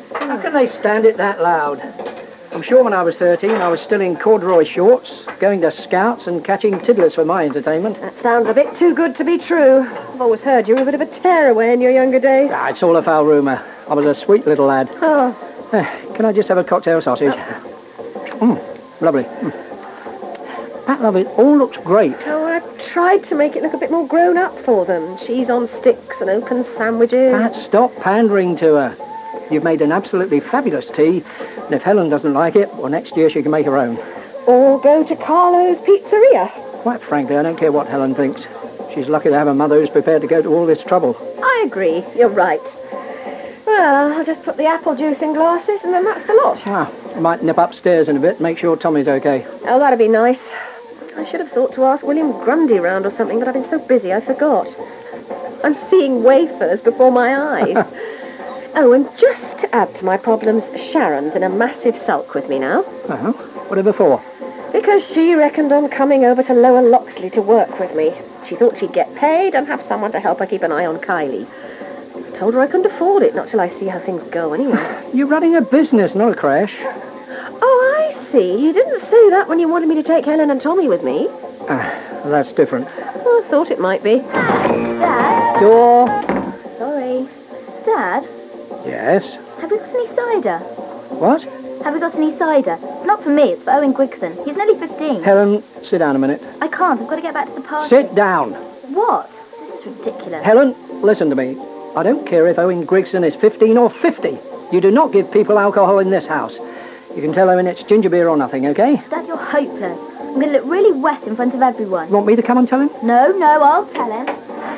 How can they stand it that loud? I'm sure when I was thirteen, I was still in corduroy shorts, going to scouts and catching tiddlers for my entertainment. That sounds a bit too good to be true. I've always heard you were a bit of a tearaway in your younger days. Ah, it's all a foul rumour. I was a sweet little lad. Oh. Eh, can I just have a cocktail sausage? Mmm, lovely. Mm. Pat, love, it all looks great. Oh, I tried to make it look a bit more grown up for them. Cheese on sticks and open sandwiches. Pat, stop pandering to her. You've made an absolutely fabulous tea, and if Helen doesn't like it, well, next year she can make her own. Or go to Carlo's Pizzeria. Quite frankly, I don't care what Helen thinks. She's lucky to have a mother who's prepared to go to all this trouble. I agree. You're right. Well, I'll just put the apple juice in glasses, and then that's the lot. Ah, I might nip upstairs in a bit, make sure Tommy's okay. Oh, that'd be nice. I should have thought to ask William Grundy round or something, but I've been so busy I forgot. I'm seeing wafers before my eyes. Oh, and just to add to my problems, Sharon's in a massive sulk with me now. Oh, whatever for? Because she reckoned on coming over to Lower Loxley to work with me. She thought she'd get paid and have someone to help her keep an eye on Kylie. I told her I couldn't afford it, not till I see how things go anyway. You're running a business, not a crash. Oh, I see. You didn't say that when you wanted me to take Helen and Tommy with me. Ah, well, that's different. Well, I thought it might be. Dad? Door. Sorry. Dad? Yes? Have we got any cider? What? Have we got any cider? It's not for me, it's for Owen Grigson. He's nearly fifteen. Helen, sit down a minute. I can't, I've got to get back to the party. Sit down. What? This is ridiculous. Helen, listen to me. I don't care if Owen Grigson is fifteen or fifty. You do not give people alcohol in this house. You can tell Owen it's ginger beer or nothing, okay? Dad, you're hopeless. I'm going to look really wet in front of everyone. You want me to come and tell him? No, no, I'll tell him.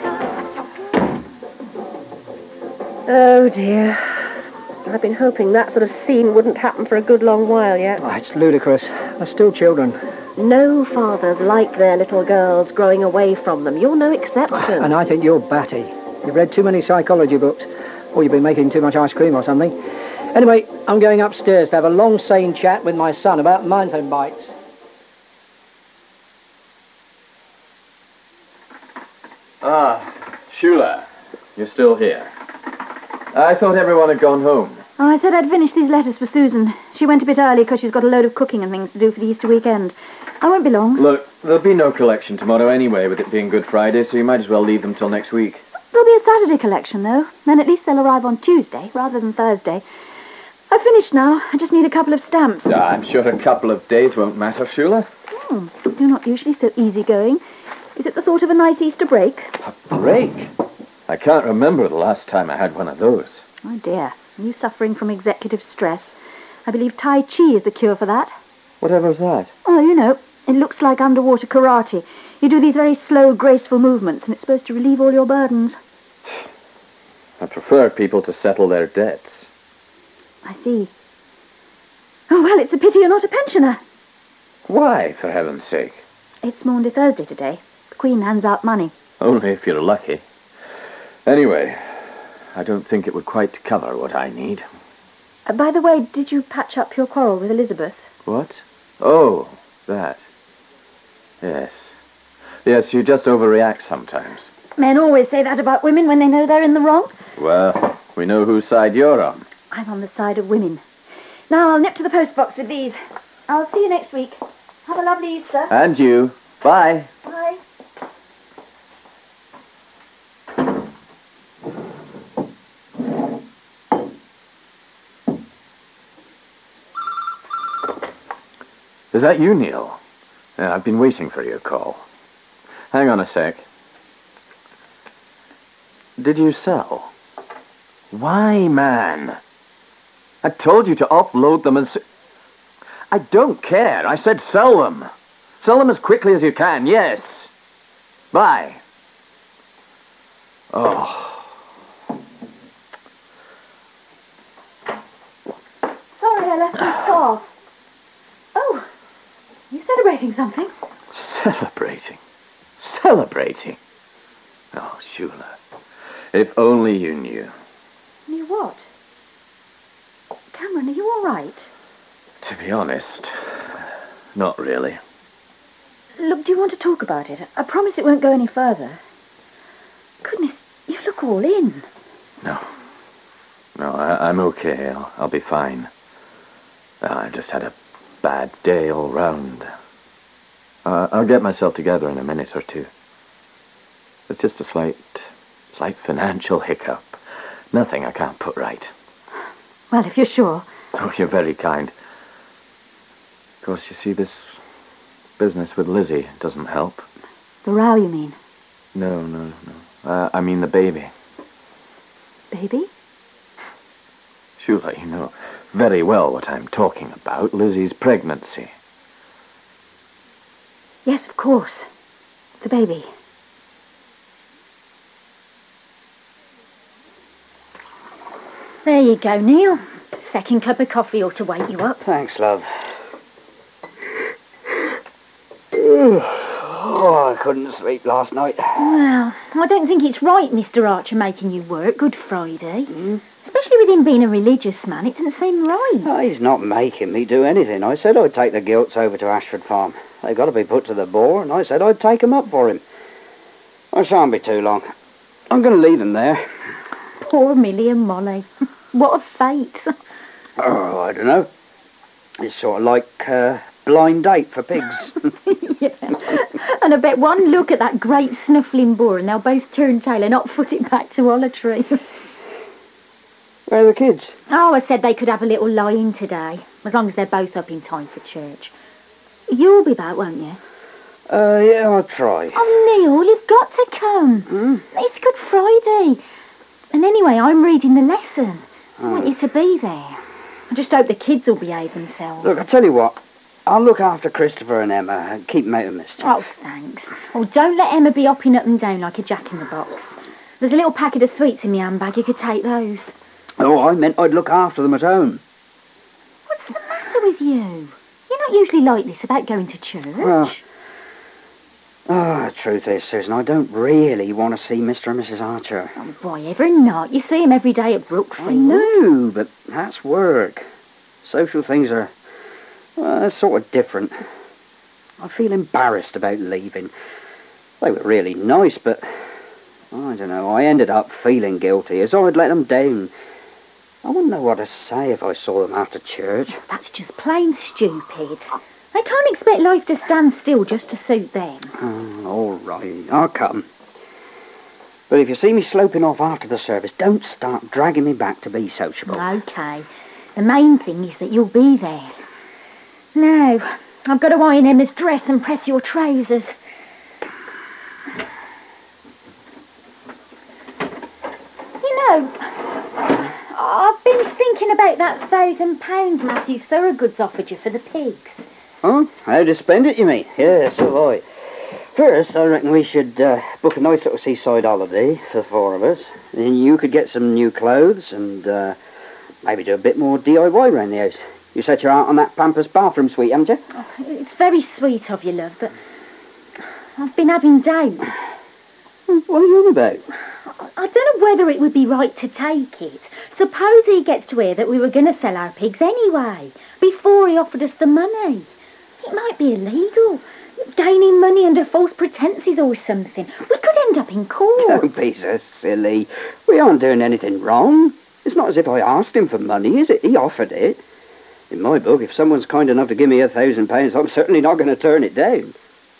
Oh, dear. I've been hoping that sort of scene wouldn't happen for a good long while yet. Oh, it's ludicrous. They're still children. No fathers like their little girls growing away from them. You're no exception. And I think you're batty. You've read too many psychology books. Or you've been making too much ice cream or something. Anyway, I'm going upstairs to have a long, sane chat with my son about mountain bikes. Ah, Shula, you're still here. I thought everyone had gone home. Oh, I said I'd finish these letters for Susan. She went a bit early because she's got a load of cooking and things to do for the Easter weekend. I won't be long. Look, there'll be no collection tomorrow anyway, with it being Good Friday, so you might as well leave them till next week. There'll be a Saturday collection, though. Then at least they'll arrive on Tuesday rather than Thursday. I've finished now. I just need a couple of stamps. Ah, I'm sure a couple of days won't matter, Shula. Hmm. You're not usually so easygoing. Is it the thought of a nice Easter break? A break? I can't remember the last time I had one of those. Oh, dear. Are you suffering from executive stress? I believe Tai Chi is the cure for that. Whatever's that? Oh, you know, it looks like underwater karate. You do these very slow, graceful movements, and it's supposed to relieve all your burdens. I prefer people to settle their debts. I see. Oh, well, it's a pity you're not a pensioner. Why, for heaven's sake? It's Maundy Thursday today. The Queen hands out money. Only if you're lucky. Anyway, I don't think it would quite cover what I need. Uh, by the way, did you patch up your quarrel with Elizabeth? What? Oh, that. Yes. Yes, you just overreact sometimes. Men always say that about women when they know they're in the wrong. Well, we know whose side you're on. I'm on the side of women. Now I'll nip to the post box with these. I'll see you next week. Have a lovely Easter. And you. Bye. Bye. Is that you, Neil? Yeah, I've been waiting for your call. Hang on a sec. Did you sell? Why, man? I told you to offload them and... S- I don't care. I said sell them. Sell them as quickly as you can, yes. Bye. Oh. Sorry, I left my scarf. Oh, you celebrating something? Celebrating? Celebrating? Oh, Shula. If only you knew. Knew what? Cameron, are you all right? To be honest, not really. Look, do you want to talk about it? I promise it won't go any further. Goodness, you look all in. No. No, I, I'm okay. I'll, I'll be fine. I just had a bad day all round. Uh, I'll get myself together in a minute or two. It's just a slight, slight financial hiccup. Nothing I can't put right. Well, if you're sure. Oh, you're very kind. Of course, you see, this business with Lizzie doesn't help. The row, you mean? No, no, no. Uh, I mean the baby. Baby? Shula, you know very well what I'm talking about. Lizzie's pregnancy. Yes, of course. The baby. There you go, Neil. Second cup of coffee ought to wake you up. Thanks, love. Oh, I couldn't sleep last night. Well, I don't think it's right, Mister Archer, making you work Good Friday. Mm. Especially with him being a religious man, it doesn't seem right. Oh, he's not making me do anything. I said I'd take the gilts over to Ashford Farm. They've got to be put to the bore, and I said I'd take 'em up for him. I shan't be too long. I'm going to leave him there. Poor Millie and Molly. What a fate. Oh, I don't know. It's sort of like uh, blind date for pigs. Yeah. And I bet one look at that great snuffling boar and they'll both turn tail and not foot it back to Hollow-tree. Where are the kids? Oh, I said they could have a little lie-in today, as long as they're both up in time for church. You'll be back, won't you? Uh, yeah, I'll try. Oh, Neil, you've got to come. Mm? It's Good Friday. And anyway, I'm reading the lesson. I want you to be there. I just hope the kids will behave themselves. Look, I'll tell you what. I'll look after Christopher and Emma and keep them out of mischief. Oh, thanks. Oh, don't let Emma be hopping up and down like a jack-in-the-box. There's a little packet of sweets in my handbag. You could take those. Oh, I meant I'd look after them at home. What's the matter with you? You're not usually like this about going to church. Well, oh, the truth is, Susan, I don't really want to see Mister and Missus Archer. Oh, why ever not? You see him every day at Brookfield. I know, but that's work. Social things are, well, they're sort of different. I feel embarrassed about leaving. They were really nice, but I don't know, I ended up feeling guilty, as though I'd let them down. I wouldn't know what to say if I saw them after church. That's just plain stupid. They can't expect life to stand still just to suit them. Oh, all right, I'll come. But if you see me sloping off after the service, don't start dragging me back to be sociable. OK. The main thing is that you'll be there. Now, I've got to iron Emma's dress and press your trousers. You know, I've been thinking about that thousand pounds Matthew Thorogood's offered you for the pigs. Oh, how to spend it, you mean? Yeah, so have I. First, I reckon we should uh, book a nice little seaside holiday for the four of us. Then you could get some new clothes and uh, maybe do a bit more D I Y around the house. You set your heart on that Pampers bathroom suite, haven't you? Oh, it's very sweet of you, love, but I've been having doubts. What are you on about? I don't know whether it would be right to take it. Suppose he gets to hear that we were going to sell our pigs anyway, before he offered us the money. It might be illegal. Gaining money under false pretences or something. We could end up in court. Don't be so silly. We aren't doing anything wrong. It's not as if I asked him for money, is it? He offered it. In my book, if someone's kind enough to give me a thousand pounds, I'm certainly not going to turn it down.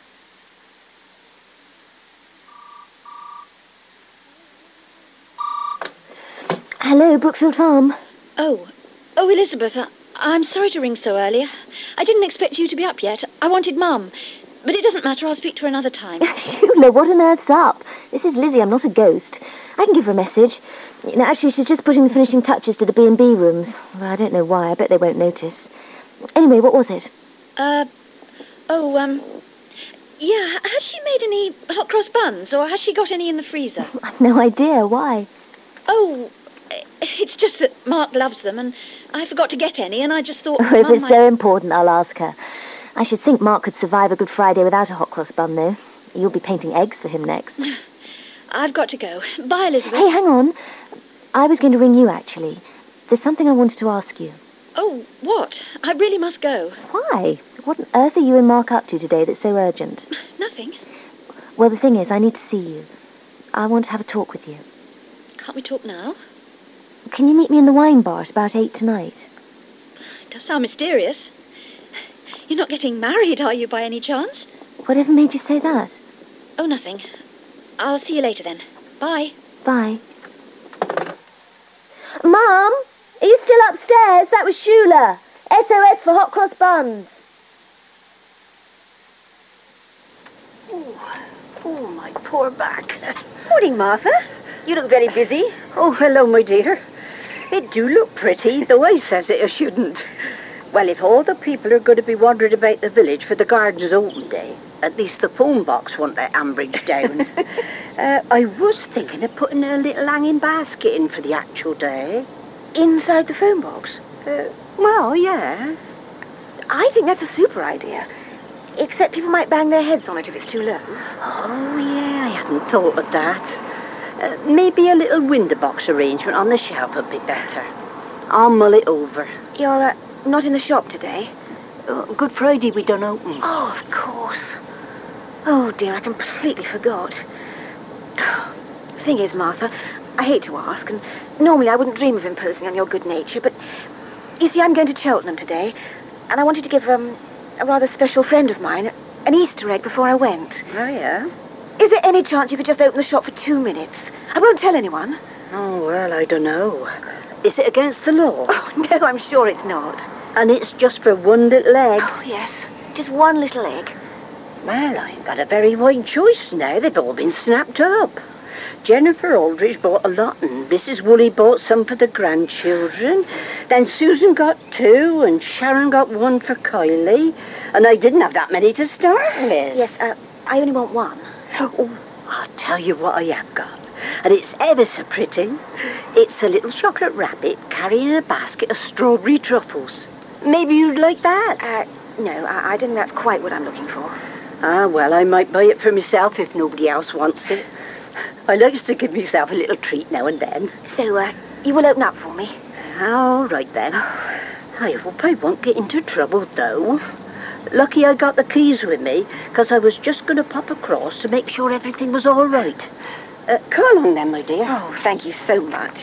Hello, Brookfield Farm. Oh, oh, Elizabeth, I, I'm sorry to ring so early. I didn't expect you to be up yet. I wanted Mum. But it doesn't matter, I'll speak to her another time. Shula, what on earth's up? This is Lizzie, I'm not a ghost. I can give her a message. You know, actually, she's just putting the finishing touches to the B and B rooms. Well, I don't know why, I bet they won't notice. Anyway, what was it? Uh, oh, um, yeah, has she made any hot cross buns, or has she got any in the freezer? I've no idea, why? Oh, it's just that Mark loves them, and I forgot to get any, and I just thought... Oh, if Mum it's might... so important, I'll ask her. I should think Mark could survive a Good Friday without a hot cross bun, though. You'll be painting eggs for him next. I've got to go. Bye, Elizabeth. Hey, hang on. I was going to ring you, actually. There's something I wanted to ask you. Oh, what? I really must go. Why? What on earth are you and Mark up to today that's so urgent? Nothing. Well, the thing is, I need to see you. I want to have a talk with you. Can't we talk now? Can you meet me in the wine bar at about eight tonight? It does sound mysterious. You're not getting married, are you, by any chance? Whatever made you say that? Oh, nothing. I'll see you later then. Bye. Bye. Mum, are you still upstairs? That was Shula. S O S for hot cross buns. Oh, oh, my poor back. Morning, Martha. You look very busy. Oh, hello, my dear. It do look pretty, though I says it, I shouldn't. Well, if all the people are going to be wandering about the village for the garden's open day, at least the phone box won't let Ambridge down. uh, I was thinking of putting a little hanging basket in for the actual day. Inside the phone box? Uh, well, yeah. I think that's a super idea. Except people might bang their heads on it if it's too low. Oh, yeah, I hadn't thought of that. Uh, maybe a little window box arrangement on the shelf would be better. I'll mull it over. You're uh, not in the shop today? Uh, Good Friday we don't open. Oh, of course. Oh, dear, I completely forgot. Thing is, Martha, I hate to ask, and normally I wouldn't dream of imposing on your good nature, but you see, I'm going to Cheltenham today, and I wanted to give um, a rather special friend of mine an Easter egg before I went. Oh, yeah? Is there any chance you could just open the shop for two minutes? I won't tell anyone. Oh, well, I don't know. Is it against the law? Oh, no, I'm sure it's not. And it's just for one little egg? Oh, yes. Just one little egg. Well, I've got a very wide choice now. They've all been snapped up. Jennifer Aldridge bought a lot, and Missus Woolley bought some for the grandchildren. Then Susan got two, and Sharon got one for Kylie. And I didn't have that many to start with. Yes, uh, I only want one. Oh, I'll tell you what I have got. And it's ever so pretty. It's a little chocolate rabbit carrying a basket of strawberry truffles. Maybe you'd like that? Uh, no, I, I don't think that's quite what I'm looking for. Ah, well, I might buy it for myself if nobody else wants it. I likes to give myself a little treat now and then. So, uh, you will open up for me? All right, then. I hope I won't get into trouble, though. Lucky I got the keys with me, because I was just going to pop across to make sure everything was all right. Uh, come along then, my dear. Oh, thank you so much.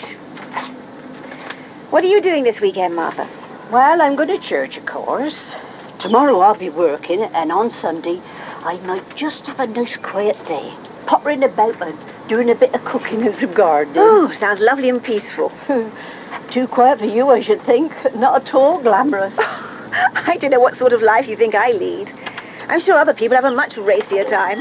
What are you doing this weekend, Martha? Well, I'm going to church, of course. Tomorrow I'll be working, and on Sunday I might just have a nice quiet day. Pottering about and doing a bit of cooking and some gardening. Oh, sounds lovely and peaceful. Too quiet for you, I should think. Not at all glamorous. I don't know what sort of life you think I lead. I'm sure other people have a much racier time.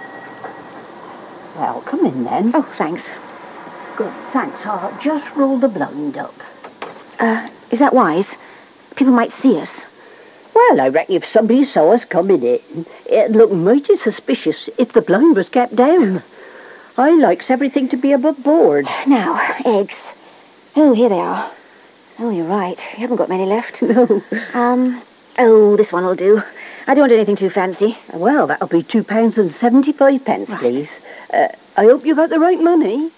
Well, come in then. Oh, thanks. Good, thanks. I'll just roll the blind up. Uh, is that wise? People might see us. Well, I reckon if somebody saw us coming in, it'd look mighty suspicious if the blind was kept down. I likes everything to be above board. Now, eggs. Oh, here they are. Oh, you're right. You haven't got many left. No. Um, oh, this one will do. I don't want anything too fancy. Well, that'll be two pounds and seventy-five pence, right. Please. Uh, I hope you got the right money.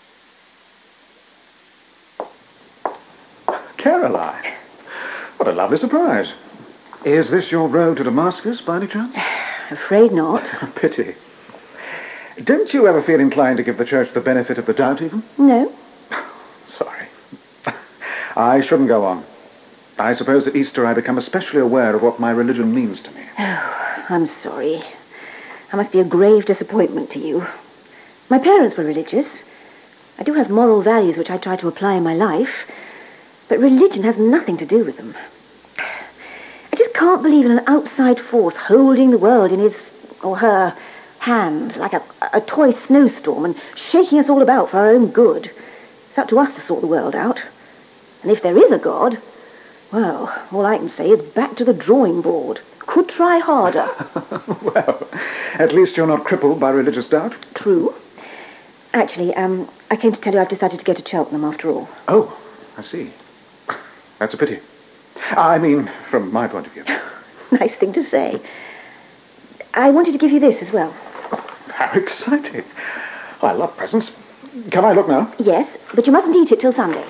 Caroline. What a lovely surprise. Is this your road to Damascus, by any chance? Afraid not. Pity. Don't you ever feel inclined to give the church the benefit of the doubt, even? No. Sorry. I shouldn't go on. I suppose at Easter I become especially aware of what my religion means to me. Oh, I'm sorry. I must be a grave disappointment to you. My parents were religious. I do have moral values which I try to apply in my life, but religion has nothing to do with them. I just can't believe in an outside force holding the world in his or her hand like a, a toy snowstorm and shaking us all about for our own good. It's up to us to sort the world out. And if there is a God, well, all I can say is back to the drawing board. Could try harder. Well, at least you're not crippled by religious doubt. True. Actually, um, I came to tell you I've decided to go to Cheltenham after all. Oh, I see. That's a pity. I mean, from my point of view. Nice thing to say. I wanted to give you this as well. How exciting. I love presents. Can I look now? Yes, but you mustn't eat it till Sunday.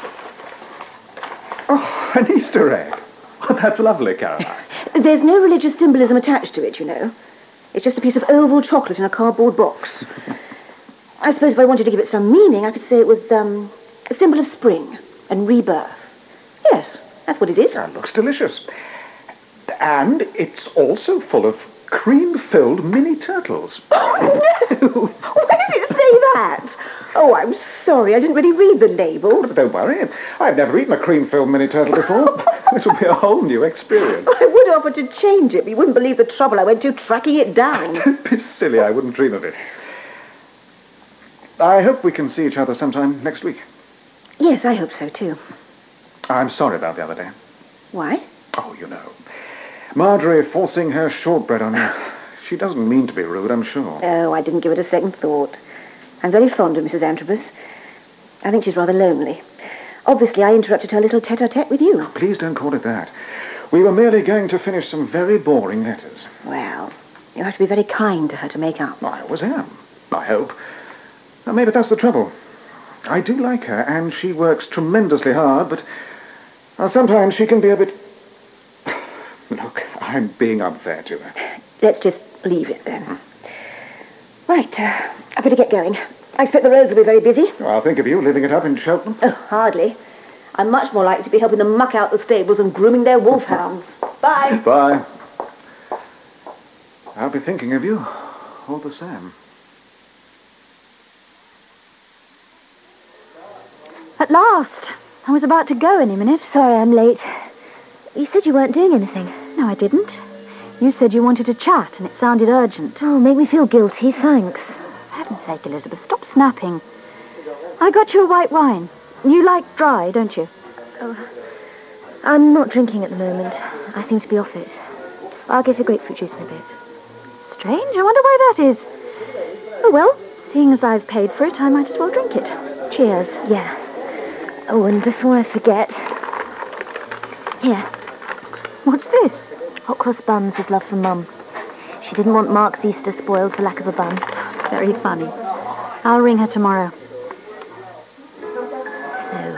Oh, an Easter egg. Oh, that's lovely, Caroline. There's no religious symbolism attached to it, you know. It's just a piece of oval chocolate in a cardboard box. I suppose if I wanted to give it some meaning, I could say it was, um, A symbol of spring and rebirth. Yes, that's what it is. That looks delicious. And it's also full of cream-filled mini turtles. Oh, no! Why did it say that? Oh, I'm sorry. I didn't really read the label. But don't worry. I've never eaten a cream-filled mini turtle before. It will be a whole new experience. I would offer to change it, but you wouldn't believe the trouble I went to tracking it down. Don't be silly. I wouldn't dream of it. I hope we can see each other sometime next week. Yes, I hope so, too. I'm sorry about the other day. Why? Oh, you know. Marjorie forcing her shortbread on you. She doesn't mean to be rude, I'm sure. Oh, I didn't give it a second thought. I'm very fond of Missus Antrobus. I think she's rather lonely. Obviously, I interrupted her little tete-a-tete with you. Oh, please don't call it that. We were merely going to finish some very boring letters. Well, you have to be very kind to her to make up. I always am. I hope. Now, maybe that's the trouble. I do like her, and she works tremendously hard, but well, sometimes she can be a bit... Look, I'm being unfair to her. Let's just leave it, then. Hmm. Right, uh, I better get going. I expect the roads will be very busy. Oh, I'll think of you living it up in Cheltenham. Oh, hardly. I'm much more likely to be helping them muck out the stables and grooming their wolfhounds. Bye. Bye. I'll be thinking of you all the same. At last. I was about to go any minute. Sorry I'm late. You said you weren't doing anything. No, I didn't. You said you wanted to chat, and it sounded urgent. Oh, make me feel guilty, thanks. For heaven's sake, Elizabeth, stop snapping. I got you a white wine. You like dry, don't you? Oh, I'm not drinking at the moment. I seem to be off it. I'll get a grapefruit juice in a bit. Strange. I wonder why that is. Oh, well, seeing as I've paid for it, I might as well drink it. Cheers. Yeah. Oh, and before I forget... Here. What's this? Hot cross buns with love from Mum. She didn't want Mark's Easter spoiled for lack of a bun. Very funny. I'll ring her tomorrow. So...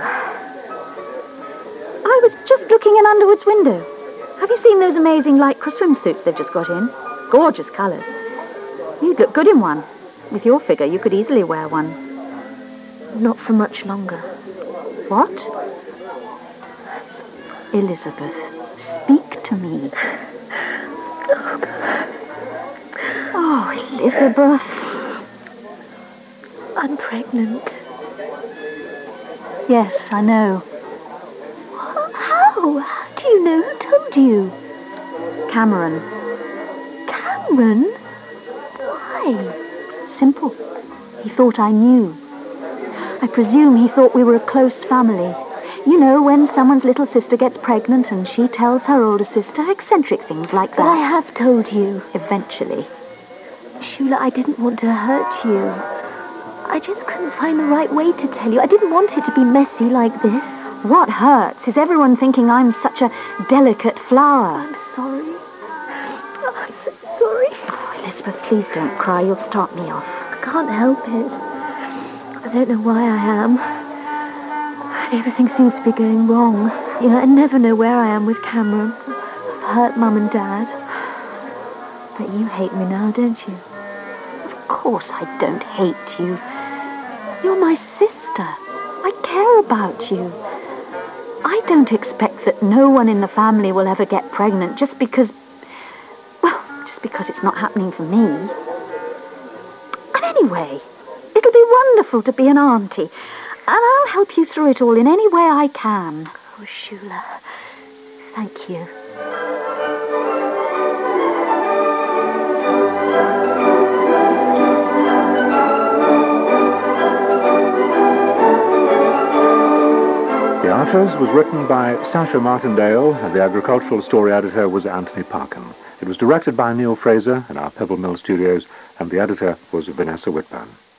I was just looking in Underwood's window. Have you seen those amazing lycra swimsuits they've just got in? Gorgeous colours. You'd look good in one. With your figure, you could easily wear one. Not for much longer. What? Elizabeth, speak to me. Oh, Elizabeth. I'm pregnant. Yes, I know. How? How do you know? Who told you? Cameron. Cameron? Why? Simple. He thought I knew. I presume he thought we were a close family. You know, when someone's little sister gets pregnant and she tells her older sister, eccentric things like that. But I have told you. Eventually. Shula, I didn't want to hurt you. I just couldn't find the right way to tell you. I didn't want it to be messy like this. What hurts is everyone thinking I'm such a delicate flower. I'm sorry. I'm so sorry. Oh, Elizabeth, please don't cry. You'll start me off. I can't help it. I don't know why I am. Everything seems to be going wrong. You know, I never know where I am with Cameron. I've hurt Mum and Dad. But you hate me now, don't you? Of course I don't hate you. You're my sister. I care about you. I don't expect that no one in the family will ever get pregnant just because... Well, just because it's not happening for me. And anyway, it'll be wonderful to be an auntie. And I'll help you through it all in any way I can. Oh, Shula, thank you. The Archers was written by Sasha Martindale, and the agricultural story editor was Anthony Parkin. It was directed by Neil Fraser in our Pebble Mill studios, and the editor was Vanessa Whitburn.